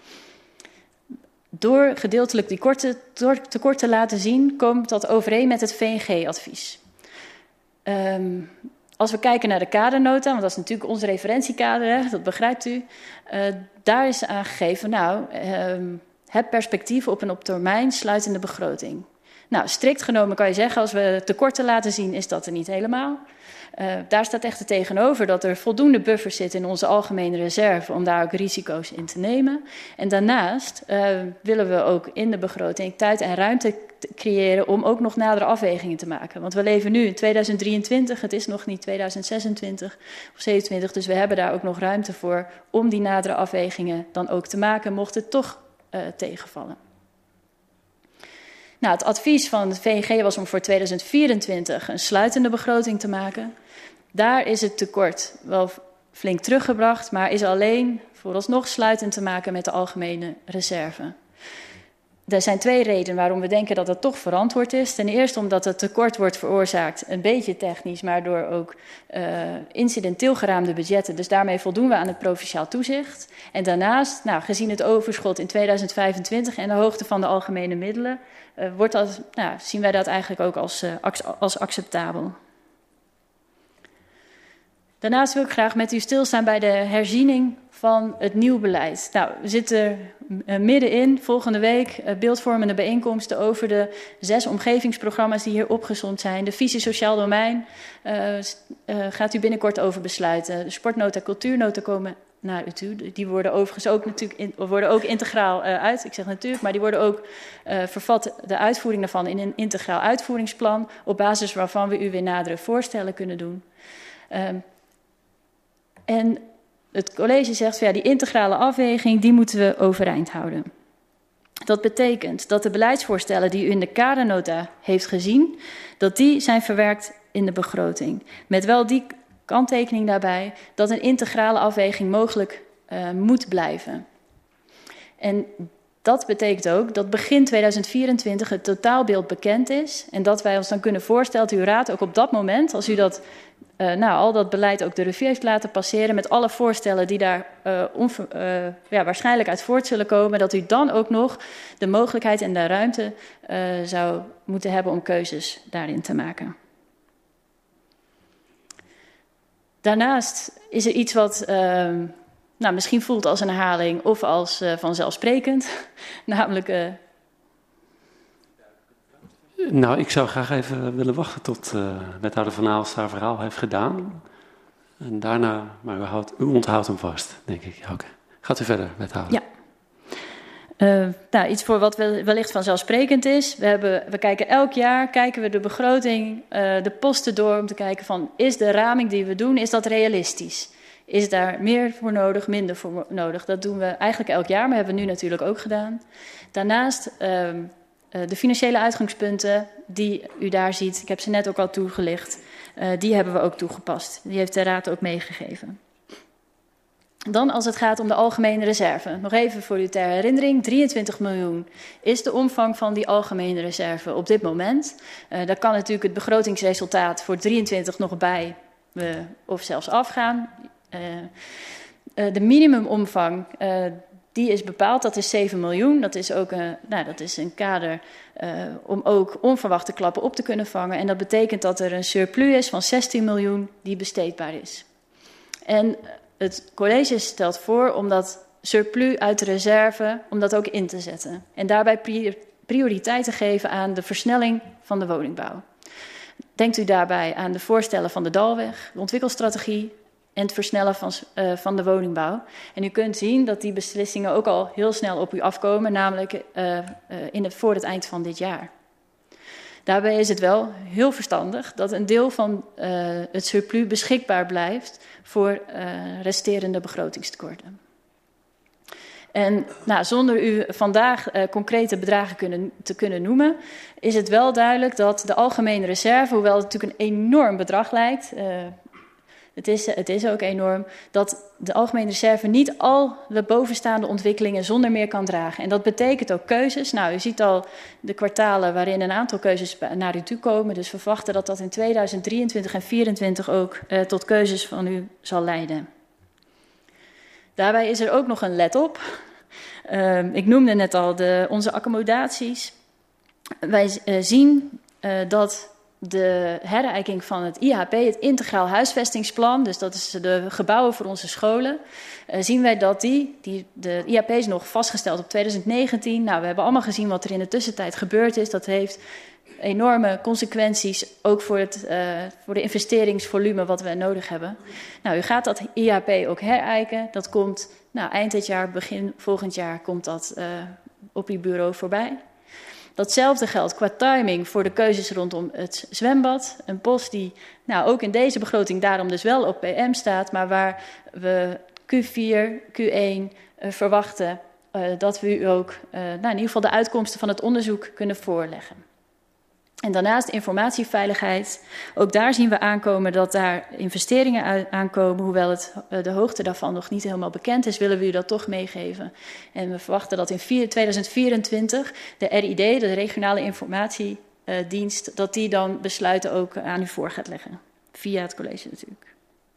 Door gedeeltelijk die korte, tekort te laten zien, komt dat overeen met het V N G-advies. Um, als we kijken naar de kadernota, want dat is natuurlijk ons referentiekader, hè, dat begrijpt u. Uh, daar is aangegeven, nou, um, het perspectief op een op termijn sluitende begroting. Nou, strikt genomen kan je zeggen, als we tekorten laten zien, is dat er niet helemaal. Uh, daar staat echt er tegenover dat er voldoende buffers zitten in onze algemene reserve om daar ook risico's in te nemen. En daarnaast uh, willen we ook in de begroting tijd en ruimte creëren om ook nog nadere afwegingen te maken. Want we leven nu in tweeduizend drieëntwintig, het is nog niet tweeduizend zesentwintig of zevenentwintig, dus we hebben daar ook nog ruimte voor om die nadere afwegingen dan ook te maken, mocht het toch uh, tegenvallen. Nou, het advies van het V N G was om voor tweeduizend vierentwintig een sluitende begroting te maken. Daar is het tekort wel flink teruggebracht, maar is alleen vooralsnog sluitend te maken met de algemene reserve. Er zijn twee redenen waarom we denken dat dat toch verantwoord is. Ten eerste omdat het tekort wordt veroorzaakt, een beetje technisch, maar door ook uh, incidenteel geraamde budgetten. Dus daarmee voldoen we aan het provinciaal toezicht. En daarnaast, nou, gezien het overschot in tweeduizend vijfentwintig en de hoogte van de algemene middelen, uh, wordt dat, nou, zien wij dat eigenlijk ook als, uh, als acceptabel. Daarnaast wil ik graag met u stilstaan bij de herziening van het nieuw beleid. Nou, we zitten er middenin, volgende week, uh, beeldvormende bijeenkomsten over de zes omgevingsprogramma's die hier opgezond zijn. De visie sociaal domein uh, uh, gaat u binnenkort over besluiten. De sportnota, cultuurnota komen naar u toe. Die worden overigens ook, natuurlijk in, worden ook integraal uh, uit. Ik zeg natuurlijk, maar die worden ook uh, vervat, de uitvoering daarvan, in een integraal uitvoeringsplan, op basis waarvan we u weer nadere voorstellen kunnen doen. Uh, En het college zegt, ja, die integrale afweging, die moeten we overeind houden. Dat betekent dat de beleidsvoorstellen die u in de kadernota heeft gezien, dat die zijn verwerkt in de begroting. Met wel die kanttekening daarbij dat een integrale afweging mogelijk uh, moet blijven. En dat betekent ook dat begin tweeduizend vierentwintig het totaalbeeld bekend is en dat wij ons dan kunnen voorstellen dat uw raad ook op dat moment, als u dat Uh, nou, al dat beleid ook de revue heeft laten passeren met alle voorstellen die daar uh, onver, uh, ja, waarschijnlijk uit voort zullen komen, dat u dan ook nog de mogelijkheid en de ruimte uh, zou moeten hebben om keuzes daarin te maken. Daarnaast is er iets wat uh, nou, misschien voelt als een herhaling of als uh, vanzelfsprekend. Namelijk... Uh... Nou, ik zou graag even willen wachten tot uh, wethouder Van Aalst haar verhaal heeft gedaan. En daarna, maar u, houdt, u onthoudt hem vast, denk ik. Oké. Okay. Gaat u verder, wethouder. Ja. Uh, nou, iets voor wat wellicht vanzelfsprekend is. We, hebben, we kijken elk jaar kijken we de begroting, uh, de posten door om te kijken van, is de raming die we doen, is dat realistisch? Is daar meer voor nodig, minder voor nodig? Dat doen we eigenlijk elk jaar, maar hebben we nu natuurlijk ook gedaan. Daarnaast uh, uh, de financiële uitgangspunten die u daar ziet, ik heb ze net ook al toegelicht, uh, die hebben we ook toegepast. Die heeft de Raad ook meegegeven. Dan als het gaat om de algemene reserve. Nog even voor u ter herinnering. drieëntwintig miljoen is de omvang van die algemene reserve op dit moment. Uh, daar kan natuurlijk het begrotingsresultaat voor drieëntwintig nog bij uh, of zelfs afgaan. Uh, uh, de minimumomvang uh, die is bepaald, dat is zeven miljoen. Dat is ook een, nou, dat is een kader uh, om ook onverwachte klappen op te kunnen vangen. En dat betekent dat er een surplus is van zestien miljoen die besteedbaar is. En het college stelt voor om dat surplus uit de reserve, om dat ook in te zetten. En daarbij prioriteit te geven aan de versnelling van de woningbouw. Denkt u daarbij aan de voorstellen van de Dalweg, de ontwikkelstrategie en het versnellen van, uh, van de woningbouw. En u kunt zien dat die beslissingen ook al heel snel op u afkomen, namelijk uh, uh, in het, voor het eind van dit jaar. Daarbij is het wel heel verstandig dat een deel van uh, het surplus beschikbaar blijft voor uh, resterende begrotingstekorten. En nou, zonder u vandaag uh, concrete bedragen kunnen, te kunnen noemen, is het wel duidelijk dat de algemene reserve, hoewel het natuurlijk een enorm bedrag lijkt, uh, het is, het is ook enorm, dat de algemene reserve niet al de bovenstaande ontwikkelingen zonder meer kan dragen. En dat betekent ook keuzes. Nou, u ziet al de kwartalen waarin een aantal keuzes naar u toe komen. Dus we verwachten dat dat in tweeduizend drieëntwintig en tweeduizend vierentwintig ook uh, tot keuzes van u zal leiden. Daarbij is er ook nog een let op. Uh, ik noemde net al de, onze accommodaties. Wij uh, zien uh, dat de herijking van het I H P, het Integraal Huisvestingsplan, dus dat is de gebouwen voor onze scholen, uh, zien wij dat die, die, de I H P is nog vastgesteld op tweeduizend negentien. Nou, we hebben allemaal gezien wat er in de tussentijd gebeurd is. Dat heeft enorme consequenties, ook voor, het, uh, voor de investeringsvolume wat we nodig hebben. Nou, u gaat dat I H P ook herijken. Dat komt nou, eind dit jaar, begin volgend jaar komt dat uh, op uw bureau voorbij. Datzelfde geldt qua timing voor de keuzes rondom het zwembad. Een post die nou, ook in deze begroting daarom dus wel op P M staat, maar waar we Q vier, Q één uh, verwachten uh, dat we u ook uh, nou, in ieder geval de uitkomsten van het onderzoek kunnen voorleggen. En daarnaast informatieveiligheid. Ook daar zien we aankomen dat daar investeringen aankomen. Hoewel het, de hoogte daarvan nog niet helemaal bekend is, willen we u dat toch meegeven. En we verwachten dat in tweeduizend vierentwintig de R I D, de regionale informatiedienst, dat die dan besluiten ook aan u voor gaat leggen. Via het college natuurlijk.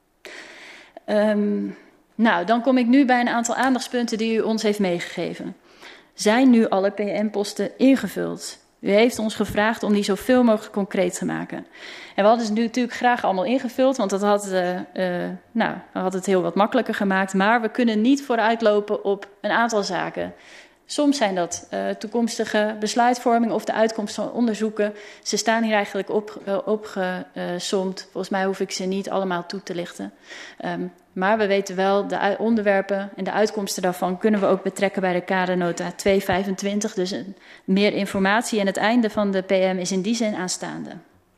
Um, nou, dan kom ik nu bij een aantal aandachtspunten die u ons heeft meegegeven. Zijn nu alle P M-posten ingevuld? U heeft ons gevraagd om die zoveel mogelijk concreet te maken. En we hadden ze nu natuurlijk graag allemaal ingevuld, want dat had, uh, uh, nou, dat had het heel wat makkelijker gemaakt. Maar we kunnen niet vooruitlopen op een aantal zaken. Soms zijn dat uh, toekomstige besluitvorming of de uitkomst van onderzoeken. Ze staan hier eigenlijk opgesomd. Op, uh, Volgens mij hoef ik ze niet allemaal toe te lichten. Um, maar we weten wel, de onderwerpen en de uitkomsten daarvan kunnen we ook betrekken bij de kadernota tweehonderdvijfentwintig. Dus een, meer informatie en het einde van de P M is in die zin aanstaande.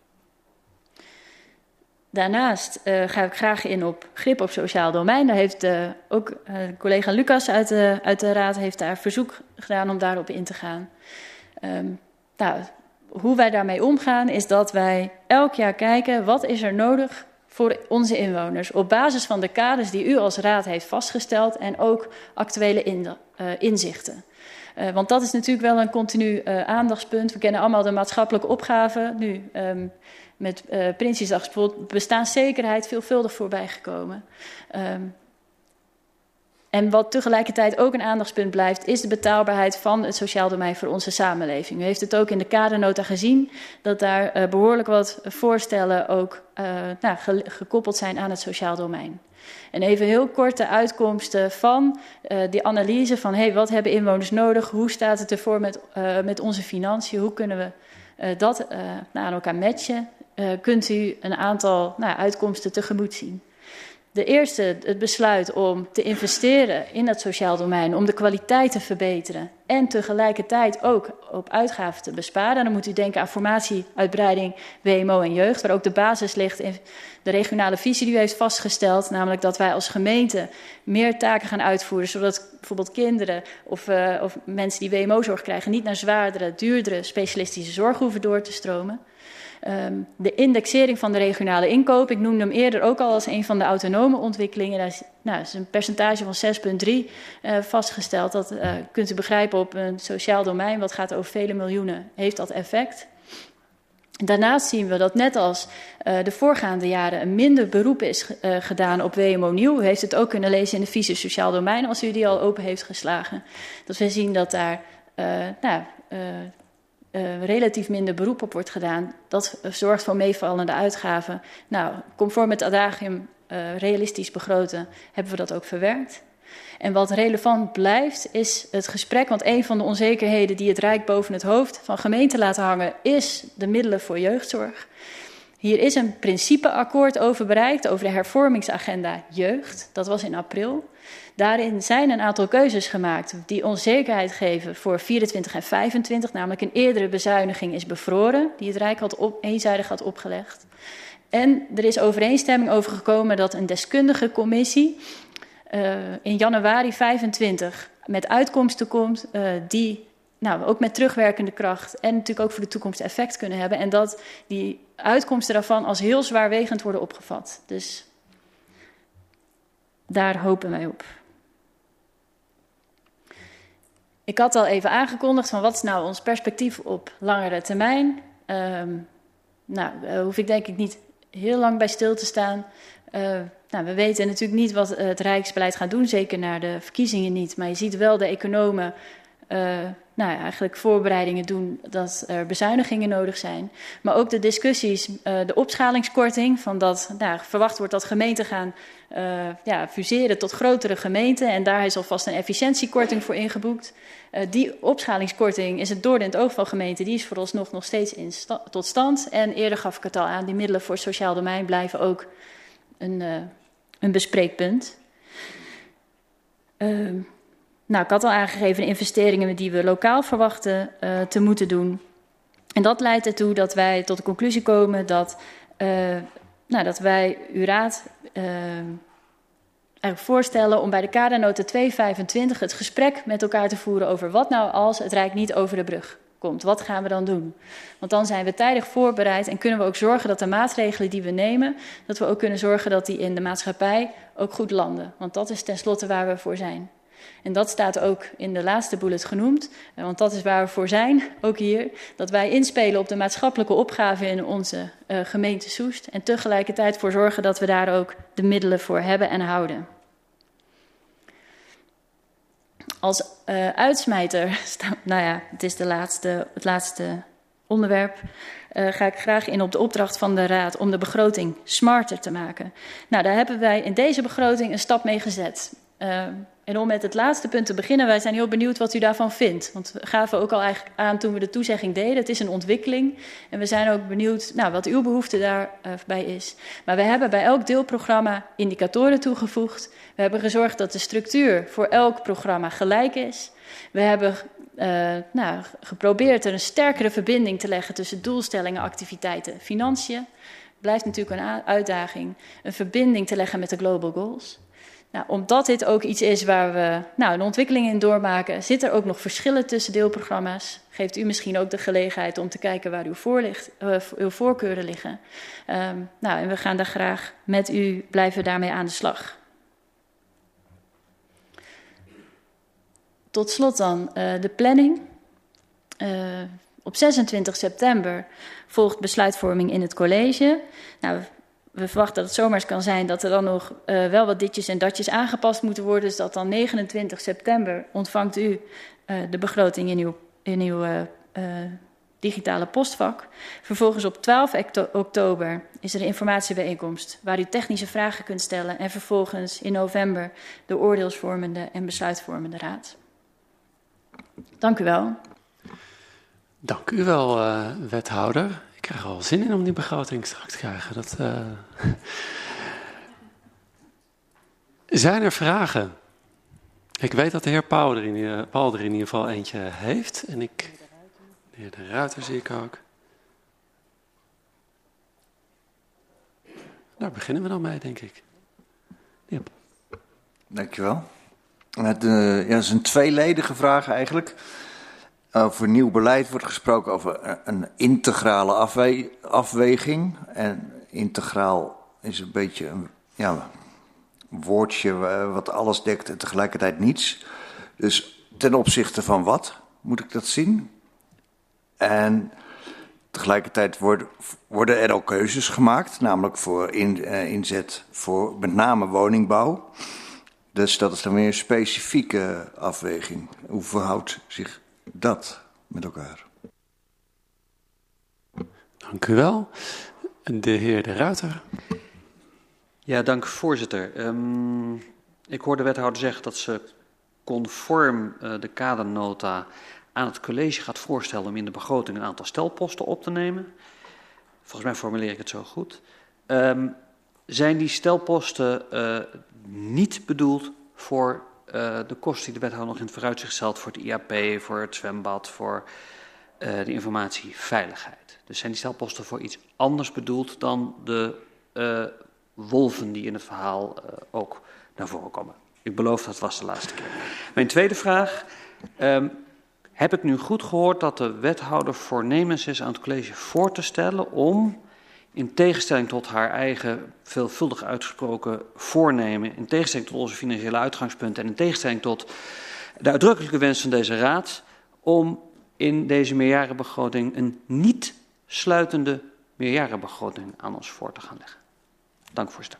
Daarnaast uh, ga ik graag in op grip op sociaal domein. Daar heeft uh, ook uh, collega Lucas uit de, uit de Raad heeft daar verzoek gedaan om daarop in te gaan. Um, nou, hoe wij daarmee omgaan is dat wij elk jaar kijken wat is er nodig voor onze inwoners. Op basis van de kaders die u als Raad heeft vastgesteld en ook actuele in, uh, inzichten. Uh, want dat is natuurlijk wel een continu uh, aandachtspunt. We kennen allemaal de maatschappelijke opgaven. Nu, um, met uh, Prinsjesdag is bijvoorbeeld bestaanszekerheid veelvuldig voorbij gekomen. Um, En wat tegelijkertijd ook een aandachtspunt blijft, is de betaalbaarheid van het sociaal domein voor onze samenleving. U heeft het ook in de kadernota gezien, dat daar uh, behoorlijk wat voorstellen ook uh, nou, ge gekoppeld zijn aan het sociaal domein. En even heel kort de uitkomsten van uh, die analyse van hey, wat hebben inwoners nodig, hoe staat het ervoor met, uh, met onze financiën, hoe kunnen we uh, dat uh, nou, aan elkaar matchen, uh, kunt u een aantal nou, uitkomsten tegemoet zien. De eerste, het besluit om te investeren in het sociaal domein, om de kwaliteit te verbeteren en tegelijkertijd ook op uitgaven te besparen. Dan moet u denken aan formatieuitbreiding, W M O en jeugd, waar ook de basis ligt in de regionale visie die u heeft vastgesteld, namelijk dat wij als gemeente meer taken gaan uitvoeren, zodat bijvoorbeeld kinderen of, uh, of mensen die W M O-zorg krijgen niet naar zwaardere, duurdere specialistische zorg hoeven door te stromen. Um, de indexering van de regionale inkoop, ik noemde hem eerder ook al als een van de autonome ontwikkelingen. Daar is, nou, is een percentage van zes komma drie uh, vastgesteld. Dat uh, kunt u begrijpen op een sociaal domein, wat gaat over vele miljoenen, heeft dat effect. Daarnaast zien we dat net als uh, de voorgaande jaren een minder beroep is uh, gedaan op W M O nieuw. U heeft het ook kunnen lezen in de visie sociaal domein als u die al open heeft geslagen. Dat we zien dat daar uh, nou, uh, Uh, relatief minder beroep op wordt gedaan. Dat uh, zorgt voor meevallende uitgaven. Nou, conform het adagium uh, realistisch begroten hebben we dat ook verwerkt. En wat relevant blijft is het gesprek, want een van de onzekerheden die het Rijk boven het hoofd van gemeenten laten hangen is de middelen voor jeugdzorg. Hier is een principeakkoord over bereikt over de hervormingsagenda jeugd. Dat was in april. Daarin zijn een aantal keuzes gemaakt die onzekerheid geven voor vierentwintig en vijfentwintig. Namelijk een eerdere bezuiniging is bevroren, die het Rijk had op, eenzijdig had opgelegd. En er is overeenstemming over gekomen dat een deskundige commissie uh, in januari vijfentwintig met uitkomsten komt uh, die nou, ook met terugwerkende kracht en natuurlijk ook voor de toekomst effect kunnen hebben. En dat die uitkomsten daarvan als heel zwaarwegend worden opgevat. Dus daar hopen wij op. Ik had al even aangekondigd van wat is nou ons perspectief op langere termijn. Um, nou, daar hoef ik denk ik niet heel lang bij stil te staan. Uh, nou, we weten natuurlijk niet wat het Rijksbeleid gaat doen, zeker naar de verkiezingen niet. Maar je ziet wel de economen uh, nou, eigenlijk voorbereidingen doen dat er bezuinigingen nodig zijn. Maar ook de discussies, uh, de opschalingskorting, van dat nou, verwacht wordt dat gemeenten gaan uh, ja, fuseren tot grotere gemeenten. En daar is alvast een efficiëntiekorting voor ingeboekt. Uh, die opschalingskorting is het doorn in het oog van gemeenten, die is vooralsnog nog steeds in sta- tot stand. En eerder gaf ik het al aan, die middelen voor het sociaal domein blijven ook een, uh, een bespreekpunt. Uh, nou, ik had al aangegeven de investeringen die we lokaal verwachten uh, te moeten doen. En dat leidt ertoe dat wij tot de conclusie komen dat, uh, nou, dat wij uw raad uh, eigenlijk voorstellen om bij de kadernota tweehonderdvijfentwintig het gesprek met elkaar te voeren over wat nou als het Rijk niet over de brug komt. Wat gaan we dan doen? Want dan zijn we tijdig voorbereid en kunnen we ook zorgen dat de maatregelen die we nemen, dat we ook kunnen zorgen dat die in de maatschappij ook goed landen. Want dat is tenslotte waar we voor zijn. En dat staat ook in de laatste bullet genoemd, want dat is waar we voor zijn, ook hier, dat wij inspelen op de maatschappelijke opgave in onze uh, gemeente Soest en tegelijkertijd voor zorgen dat we daar ook de middelen voor hebben en houden. Als uh, uitsmijter, nou ja, het is de laatste, het laatste onderwerp, uh, ga ik graag in op de opdracht van de Raad om de begroting smarter te maken. Nou, daar hebben wij in deze begroting een stap mee gezet. Uh, en om met het laatste punt te beginnen, wij zijn heel benieuwd wat u daarvan vindt. Want we gaven ook al eigenlijk aan toen we de toezegging deden, het is een ontwikkeling. En we zijn ook benieuwd nou, wat uw behoefte daarbij uh, is. Maar we hebben bij elk deelprogramma indicatoren toegevoegd. We hebben gezorgd dat de structuur voor elk programma gelijk is. We hebben uh, nou, geprobeerd er een sterkere verbinding te leggen tussen doelstellingen, activiteiten en financiën. Blijft natuurlijk een uitdaging. Een verbinding te leggen met de Global Goals. Nou, omdat dit ook iets is waar we nou, een ontwikkeling in doormaken, zitten er ook nog verschillen tussen deelprogramma's. Geeft u misschien ook de gelegenheid om te kijken waar uw, voorlicht, uh, uw voorkeuren liggen. Um, nou, en we gaan daar graag met u blijven daarmee aan de slag. Tot slot dan uh, de planning. Uh, op zesentwintig september volgt besluitvorming in het college. Nou, we verwachten dat het zomaar kan zijn dat er dan nog uh, wel wat ditjes en datjes aangepast moeten worden. Dus dat dan negenentwintig september ontvangt u uh, de begroting in uw, in uw uh, uh, digitale postvak. Vervolgens op twaalf oktober is er een informatiebijeenkomst waar u technische vragen kunt stellen. En vervolgens in november de oordeelsvormende en besluitvormende raad. Dank u wel. Dank u wel, uh, wethouder. Ik krijg er al zin in om die begroting straks te krijgen. Dat, uh... Zijn er vragen? Ik weet dat de heer Paul er, in, Paul er in ieder geval eentje heeft. En ik... De heer De Ruiter zie ik ook. Daar beginnen we dan mee, denk ik. Yep. Dankjewel. Het, uh, ja, dat is een tweeledige vraag eigenlijk. Over nieuw beleid wordt gesproken over een integrale afwe afweging. En integraal is een beetje een ja, woordje wat alles dekt en tegelijkertijd niets. Dus ten opzichte van wat moet ik dat zien? En tegelijkertijd worden, worden er ook keuzes gemaakt, namelijk voor in, uh, inzet voor met name woningbouw. Dus dat is dan weer een specifieke afweging. Hoe verhoudt zich dat met elkaar? Dank u wel. De heer De Ruiter. Ja, dank voorzitter. Um, ik hoor de wethouder zeggen dat ze conform uh, de kadernota aan het college gaat voorstellen om in de begroting een aantal stelposten op te nemen. Volgens mij formuleer ik het zo goed. Um, zijn die stelposten uh, niet bedoeld voor uh, de kosten die de wethouder nog in het vooruitzicht stelt voor het I A P, voor het zwembad, voor uh, de informatieveiligheid? Dus zijn die stelposten voor iets anders bedoeld dan de uh, wolven die in het verhaal uh, ook naar voren komen? Ik beloof dat was de laatste keer. Mijn tweede vraag. Um, heb ik nu goed gehoord dat de wethouder voornemens is aan het college voor te stellen om, in tegenstelling tot haar eigen veelvuldig uitgesproken voornemen, in tegenstelling tot onze financiële uitgangspunten en in tegenstelling tot de uitdrukkelijke wens van deze raad, om in deze meerjarenbegroting een niet sluitende meerjarenbegroting aan ons voor te gaan leggen? Dank voorzitter.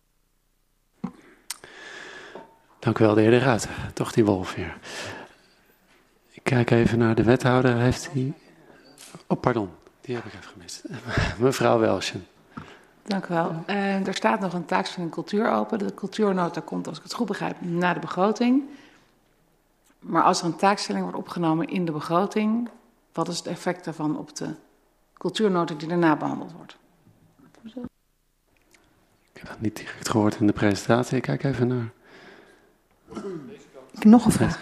Dank u wel, de heer De Ruiter. Toch die wolf weer. Ik kijk even naar de wethouder. Heeft hij... Oh, pardon. Die heb ik even gemist. Mevrouw Welschen. Dank u wel. Uh, er staat nog een taakstelling cultuur open. De cultuurnota komt, als ik het goed begrijp, na de begroting. Maar als er een taakstelling wordt opgenomen in de begroting, wat is het effect daarvan op de cultuurnota die daarna behandeld wordt? Ik heb dat niet direct gehoord in de presentatie. Ik kijk even naar... Ik heb nog een vraag.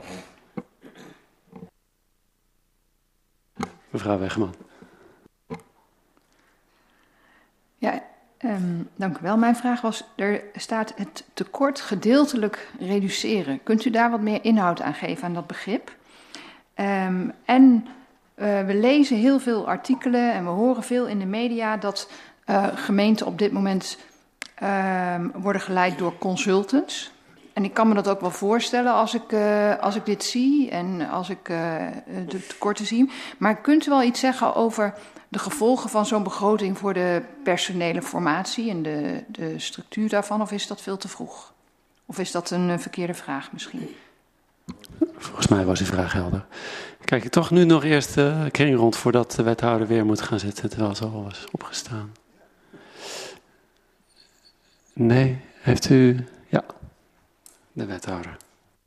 Mevrouw Wegman. Ja, um, dank u wel. Mijn vraag was, er staat het tekort gedeeltelijk reduceren. Kunt u daar wat meer inhoud aan geven aan dat begrip? Um, en uh, we lezen heel veel artikelen en we horen veel in de media dat uh, gemeenten op dit moment uh, worden geleid door consultants. En ik kan me dat ook wel voorstellen als ik, uh, als ik dit zie en als ik uh, de tekorten zie. Maar kunt u wel iets zeggen over de gevolgen van zo'n begroting voor de personele formatie en de, de structuur daarvan? Of is dat veel te vroeg? Of is dat een uh, verkeerde vraag misschien? Volgens mij was die vraag helder. Kijk je toch nu nog eerst de kring rond voordat de wethouder weer moet gaan zitten, terwijl ze al was opgestaan. Nee, heeft u... Ja. De wethouder.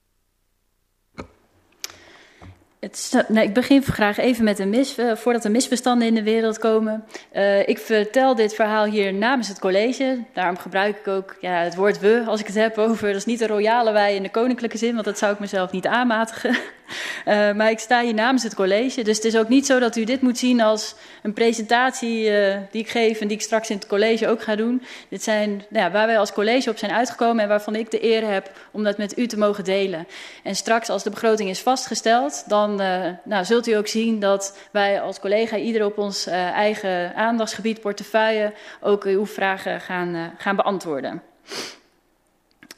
Het is, nou, ik begin graag even met een mis, uh, voordat er misverstanden in de wereld komen. Uh, ik vertel dit verhaal hier namens het college. Daarom gebruik ik ook ja, het woord we als ik het heb over. Dat is niet de royale wij in de koninklijke zin, want dat zou ik mezelf niet aanmatigen. Uh, maar ik sta hier namens het college. Dus het is ook niet zo dat u dit moet zien als een presentatie uh, die ik geef en die ik straks in het college ook ga doen. Dit zijn nou ja, waar wij als college op zijn uitgekomen en waarvan ik de eer heb om dat met u te mogen delen. En straks als de begroting is vastgesteld, dan uh, nou, zult u ook zien dat wij als collega ieder op ons uh, eigen aandachtsgebied, portefeuille, ook uw vragen gaan, uh, gaan beantwoorden.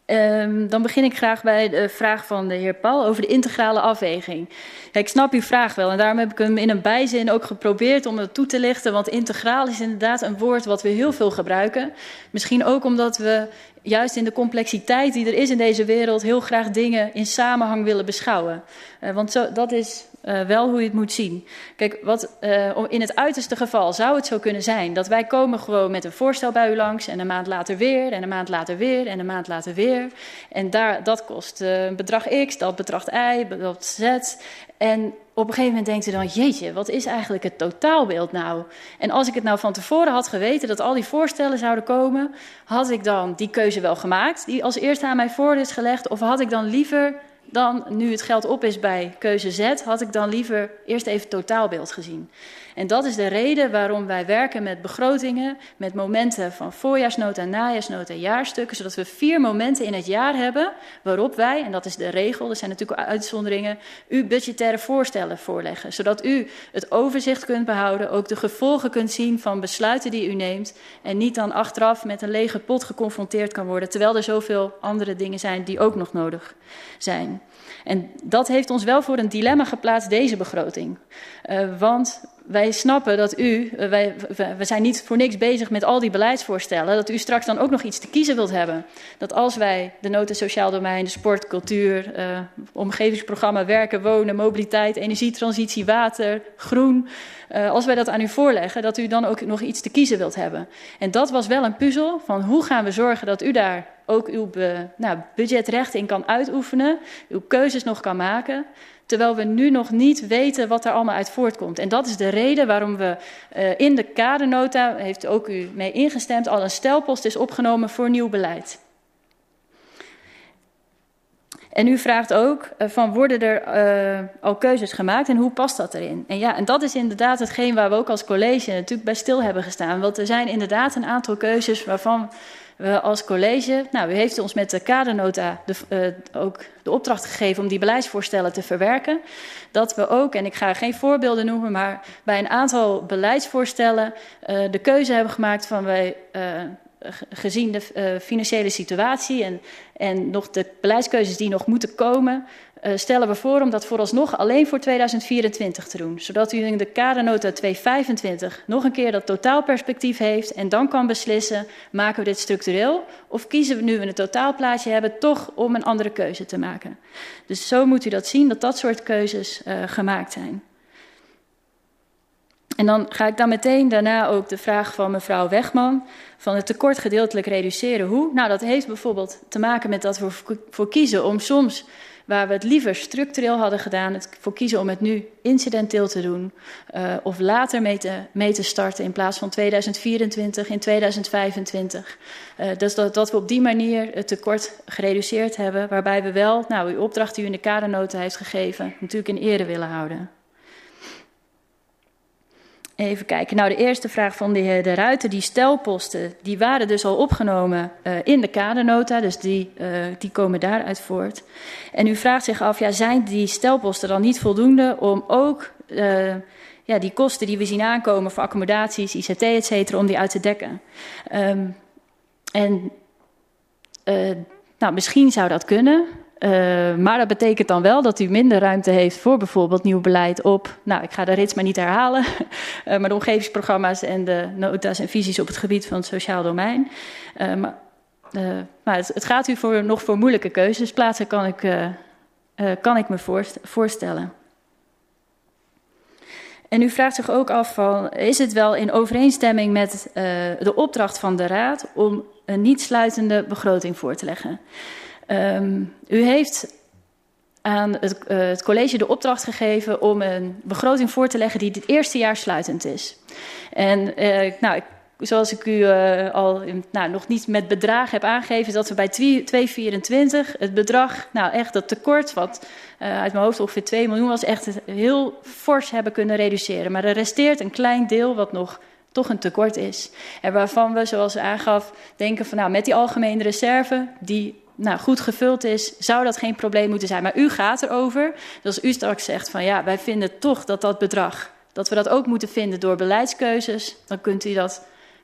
Um, dan begin ik graag bij de vraag van de heer Paul over de integrale afweging. Ja, ik snap uw vraag wel en daarom heb ik hem in een bijzin ook geprobeerd om het toe te lichten. Want integraal is inderdaad een woord wat we heel veel gebruiken. Misschien ook omdat we juist in de complexiteit die er is in deze wereld heel graag dingen in samenhang willen beschouwen. Uh, want zo, dat is uh, wel hoe je het moet zien. Kijk, wat, uh, in het uiterste geval zou het zo kunnen zijn dat wij komen gewoon met een voorstel bij u langs en een maand later weer en een maand later weer en een maand later weer. En daar, dat kost uh, bedrag X, dat bedrag Y, dat Z. En op een gegeven moment denkt u dan, jeetje, wat is eigenlijk het totaalbeeld nou? En als ik het nou van tevoren had geweten dat al die voorstellen zouden komen, had ik dan die keuze wel gemaakt, die als eerste aan mij voor is gelegd, of had ik dan liever, dan nu het geld op is bij keuze Z, had ik dan liever eerst even het totaalbeeld gezien. En dat is de reden waarom wij werken met begrotingen, met momenten van voorjaarsnota, najaarsnota, jaarstukken, zodat we vier momenten in het jaar hebben waarop wij, en dat is de regel, er zijn natuurlijk uitzonderingen, u budgettaire voorstellen voorleggen. Zodat u het overzicht kunt behouden, ook de gevolgen kunt zien van besluiten die u neemt en niet dan achteraf met een lege pot geconfronteerd kan worden, terwijl er zoveel andere dingen zijn die ook nog nodig zijn. En dat heeft ons wel voor een dilemma geplaatst, deze begroting. Uh, want wij snappen dat u, uh, wij, we zijn niet voor niks bezig met al die beleidsvoorstellen, dat u straks dan ook nog iets te kiezen wilt hebben. Dat als wij de nota sociaal domein, de sport, cultuur, uh, omgevingsprogramma, werken, wonen, mobiliteit, energietransitie, water, groen, uh, als wij dat aan u voorleggen, dat u dan ook nog iets te kiezen wilt hebben. En dat was wel een puzzel van hoe gaan we zorgen dat u daar ook uw be, nou, budgetrecht in kan uitoefenen, uw keuzes nog kan maken, terwijl we nu nog niet weten wat er allemaal uit voortkomt. En dat is de reden waarom we uh, in de kadernota, heeft ook u mee ingestemd, al een stelpost is opgenomen voor nieuw beleid. En u vraagt ook, uh, van worden er uh, al keuzes gemaakt en hoe past dat erin? En ja, en dat is inderdaad hetgeen waar we ook als college natuurlijk bij stil hebben gestaan. Want er zijn inderdaad een aantal keuzes waarvan we als college, nou, u heeft ons met de kadernota de, uh, ook de opdracht gegeven om die beleidsvoorstellen te verwerken. Dat we ook, en ik ga geen voorbeelden noemen, maar bij een aantal beleidsvoorstellen uh, de keuze hebben gemaakt van wij, uh, gezien de uh, financiële situatie en, en nog de beleidskeuzes die nog moeten komen, uh, stellen we voor om dat vooralsnog alleen voor tweeduizend vierentwintig te doen. Zodat u in de kadernota tweehonderdvijfentwintig nog een keer dat totaalperspectief heeft en dan kan beslissen, maken we dit structureel of kiezen we nu we een totaalplaatje hebben toch om een andere keuze te maken. Dus zo moet u dat zien, dat dat soort keuzes uh, gemaakt zijn. En dan ga ik dan meteen daarna ook de vraag van mevrouw Wegman van het tekort gedeeltelijk reduceren. Hoe? Nou, dat heeft bijvoorbeeld te maken met dat we voor kiezen om soms, waar we het liever structureel hadden gedaan, het voor kiezen om het nu incidenteel te doen uh, of later mee te, mee te starten in plaats van tweeduizend vierentwintig in tweeduizend vijfentwintig. Uh, dus dat, dat we op die manier het tekort gereduceerd hebben, waarbij we wel, nou, uw opdracht die u in de kadernota heeft gegeven, natuurlijk in ere willen houden. Even kijken. Nou, de eerste vraag van de heer De Ruiter. Die stelposten, die waren dus al opgenomen uh, in de kadernota. Dus die, uh, die komen daaruit voort. En u vraagt zich af, ja, zijn die stelposten dan niet voldoende om ook uh, ja, die kosten die we zien aankomen voor accommodaties, I C T, et cetera, om die uit te dekken? Um, en uh, nou, misschien zou dat kunnen. Uh, maar dat betekent dan wel dat u minder ruimte heeft voor bijvoorbeeld nieuw beleid op, nou, ik ga de rits maar niet herhalen, uh, maar de omgevingsprogramma's en de nota's en visies op het gebied van het sociaal domein. Uh, maar uh, maar het, het gaat u voor, nog voor moeilijke keuzes plaatsen, kan ik, uh, uh, kan ik me voorst- voorstellen. En u vraagt zich ook af van, is het wel in overeenstemming met uh, de opdracht van de Raad om een niet sluitende begroting voor te leggen? Um, u heeft aan het, uh, het college de opdracht gegeven om een begroting voor te leggen die dit eerste jaar sluitend is. En uh, nou, ik, zoals ik u uh, al nou, nog niet met bedrag heb aangegeven, dat we bij twee vierentwintig het bedrag, nou echt dat tekort, wat uh, uit mijn hoofd ongeveer twee miljoen was, echt heel fors hebben kunnen reduceren. Maar er resteert een klein deel wat nog toch een tekort is. En waarvan we, zoals u aangaf, denken van nou, met die algemene reserve, die nou, goed gevuld is, zou dat geen probleem moeten zijn. Maar u gaat erover. Dus als u straks zegt van ja, wij vinden toch dat dat bedrag, dat we dat ook moeten vinden door beleidskeuzes, dan kunt u dat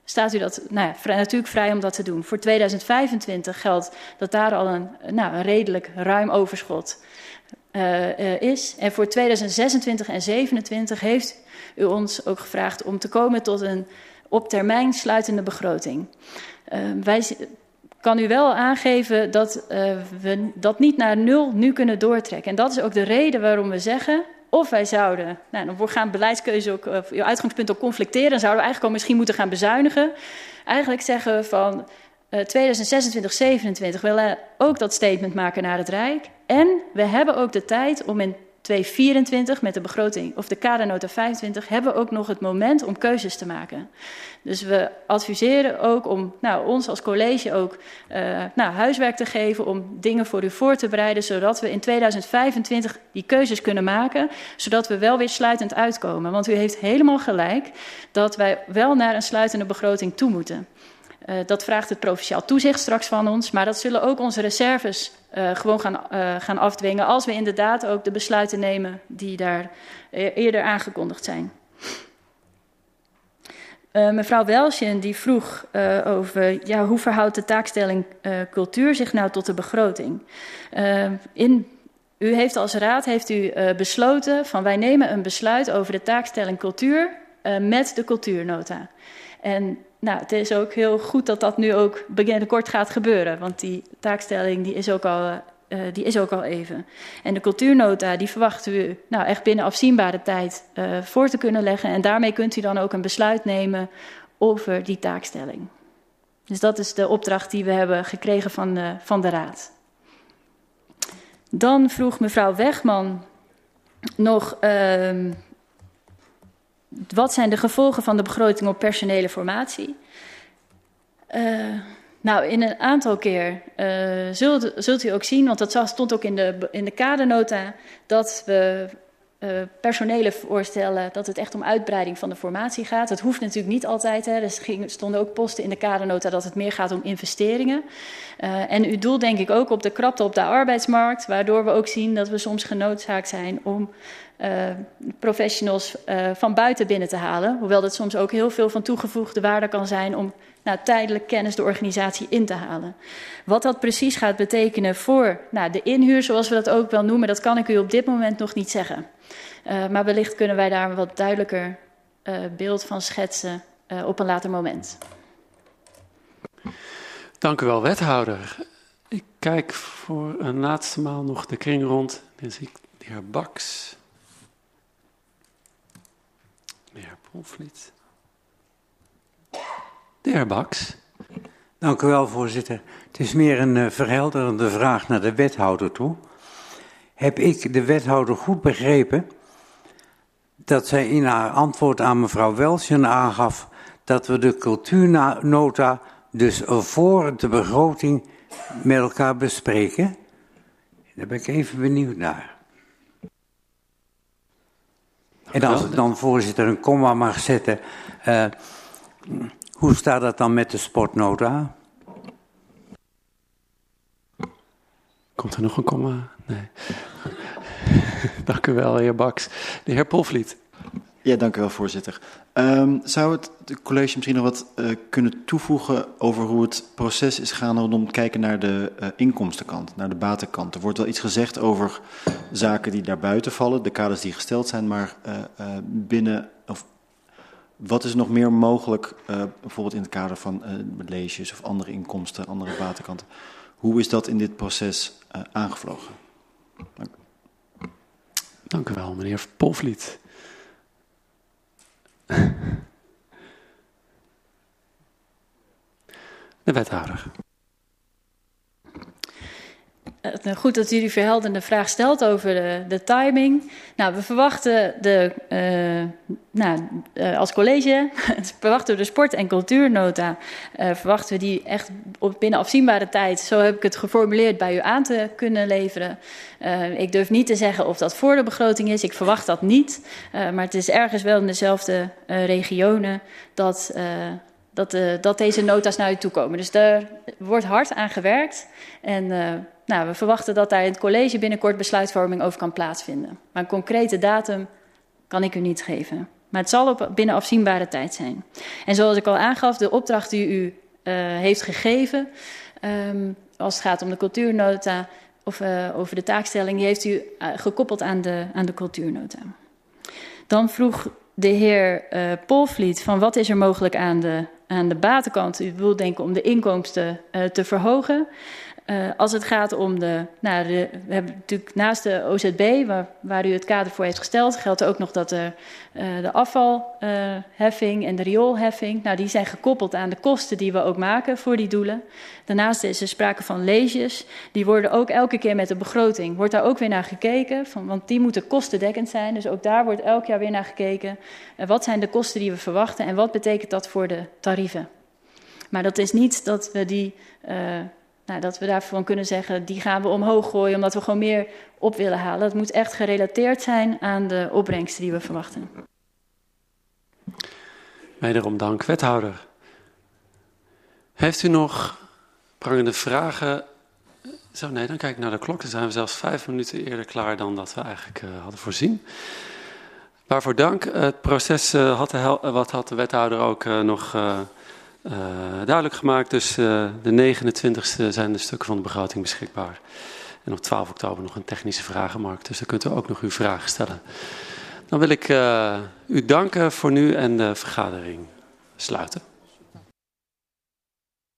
staat u dat nou ja, vrij, natuurlijk vrij om dat te doen. Voor tweeduizend vijfentwintig geldt dat daar al een, nou, een redelijk ruim overschot uh, uh, is. En voor tweeduizend zesentwintig en zevenentwintig heeft u ons ook gevraagd om te komen tot een op termijn sluitende begroting. Uh, wij kan u wel aangeven dat uh, we dat niet naar nul nu kunnen doortrekken. En dat is ook de reden waarom we zeggen, of wij zouden, nou, dan gaan beleidskeuzes ook, uh, uw uitgangspunt ook conflicteren, dan zouden we eigenlijk al misschien moeten gaan bezuinigen. Eigenlijk zeggen we van uh, tweeduizend zesentwintig, zevenentwintig willen we ook dat statement maken naar het Rijk. En we hebben ook de tijd om in tweeduizend vierentwintig met de begroting, of de kadernota vijfentwintig, hebben we ook nog het moment om keuzes te maken. Dus we adviseren ook om nou, ons als college ook uh, nou, huiswerk te geven om dingen voor u voor te bereiden, zodat we in tweeduizend vijfentwintig die keuzes kunnen maken, zodat we wel weer sluitend uitkomen. Want u heeft helemaal gelijk dat wij wel naar een sluitende begroting toe moeten. Uh, dat vraagt het provinciaal toezicht straks van ons, maar dat zullen ook onze reserves uh, gewoon gaan, uh, gaan afdwingen als we inderdaad ook de besluiten nemen die daar uh, eerder aangekondigd zijn. Uh, mevrouw Welsjen die vroeg uh, over ja, hoe verhoudt de taakstelling uh, cultuur zich nou tot de begroting. Uh, in, u heeft als raad heeft u, uh, besloten van wij nemen een besluit over de taakstelling cultuur uh, met de cultuurnota. En nou, het is ook heel goed dat dat nu ook binnenkort gaat gebeuren, want die taakstelling die is ook al, uh, die is ook al even. En de cultuurnota die verwachten u nou, echt binnen afzienbare tijd uh, voor te kunnen leggen. En daarmee kunt u dan ook een besluit nemen over die taakstelling. Dus dat is de opdracht die we hebben gekregen van de, van de Raad. Dan vroeg mevrouw Wegman nog, Uh, wat zijn de gevolgen van de begroting op personele formatie? Uh, nou, in een aantal keer uh, zult, zult u ook zien, want dat stond ook in de, in de kadernota, dat we uh, personele voorstellen, dat het echt om uitbreiding van de formatie gaat. Dat hoeft natuurlijk niet altijd. Hè. Er stonden ook posten in de kadernota dat het meer gaat om investeringen. Uh, en u doelt denk ik ook op de krapte op de arbeidsmarkt, waardoor we ook zien dat we soms genoodzaakt zijn om Uh, professionals uh, van buiten binnen te halen. Hoewel dat soms ook heel veel van toegevoegde waarde kan zijn om nou, tijdelijk kennis de organisatie in te halen. Wat dat precies gaat betekenen voor nou, de inhuur, zoals we dat ook wel noemen, dat kan ik u op dit moment nog niet zeggen. Uh, maar wellicht kunnen wij daar een wat duidelijker uh, beeld van schetsen uh, op een later moment. Dank u wel, wethouder. Ik kijk voor een laatste maal nog de kring rond. Dan zie ik de heer Baks. De heer Polvliet. De heer Baks. Dank u wel, voorzitter. Het is meer een uh, verhelderende vraag naar de wethouder toe. Heb ik de wethouder goed begrepen dat zij in haar antwoord aan mevrouw Welsjen aangaf dat we de cultuurnota dus voor de begroting met elkaar bespreken? Daar ben ik even benieuwd naar. En als ik dan, voorzitter, een komma mag zetten, uh, hoe staat dat dan met de sportnota? Komt er nog een komma? Nee. Dank u wel, heer Baks. De heer Polvliet. Ja, dank u wel, voorzitter. Um, zou het de college misschien nog wat uh, kunnen toevoegen over hoe het proces is gegaan rondom het kijken naar de uh, inkomstenkant, naar de batenkant? Er wordt wel iets gezegd over zaken die daarbuiten vallen, de kaders die gesteld zijn, maar uh, uh, binnen, of wat is nog meer mogelijk, uh, bijvoorbeeld in het kader van uh, leesjes of andere inkomsten, andere batenkanten? Hoe is dat in dit proces uh, aangevlogen? Dank. Dank u wel, meneer Polvliet. De wethouder. Uh, goed dat u die verhelderende vraag stelt over de, de timing. Nou, we verwachten de, uh, nou, uh, als college, verwachten we de sport- en cultuurnota, uh, verwachten we die echt op binnen afzienbare tijd, zo heb ik het geformuleerd, bij u aan te kunnen leveren. Uh, ik durf niet te zeggen of dat voor de begroting is, ik verwacht dat niet. Uh, maar het is ergens wel in dezelfde uh, regionen dat, uh, dat, uh, dat deze nota's naar u toe komen. Dus daar wordt hard aan gewerkt en uh, nou, we verwachten dat daar in het college binnenkort besluitvorming over kan plaatsvinden. Maar een concrete datum kan ik u niet geven. Maar het zal op binnen afzienbare tijd zijn. En zoals ik al aangaf, de opdracht die u uh, heeft gegeven, um, als het gaat om de cultuurnota of uh, over de taakstelling, die heeft u uh, gekoppeld aan de, aan de cultuurnota. Dan vroeg de heer uh, Polvliet van wat is er mogelijk aan de, aan de batenkant. U wilt denken om de inkomsten uh, te verhogen. Uh, als het gaat om de, nou, de, we hebben natuurlijk naast de O Z B, waar, waar u het kader voor heeft gesteld, geldt ook nog dat de, uh, de afvalheffing uh, en de rioolheffing, nou, die zijn gekoppeld aan de kosten die we ook maken voor die doelen. Daarnaast is er sprake van leges, die worden ook elke keer met de begroting, wordt daar ook weer naar gekeken, van, want die moeten kostendekkend zijn, dus ook daar wordt elk jaar weer naar gekeken. Uh, wat zijn de kosten die we verwachten en wat betekent dat voor de tarieven? Maar dat is niet dat we die... Uh, Nou, dat we daarvan kunnen zeggen, die gaan we omhoog gooien omdat we gewoon meer op willen halen. Het moet echt gerelateerd zijn aan de opbrengsten die we verwachten. Wederom dank, wethouder. Heeft u nog prangende vragen? Zo, nee, dan kijk ik naar de klok. Dan zijn we zelfs vijf minuten eerder klaar dan dat we eigenlijk uh, hadden voorzien. Waarvoor dank. Het proces uh, had de hel- wat had de wethouder ook uh, nog... Uh, Uh, duidelijk gemaakt, dus uh, de negenentwintigste zijn de stukken van de begroting beschikbaar. En op twaalf oktober nog een technische vragenmarkt, dus dan kunt u ook nog uw vragen stellen. Dan wil ik uh, u danken voor nu en de vergadering sluiten.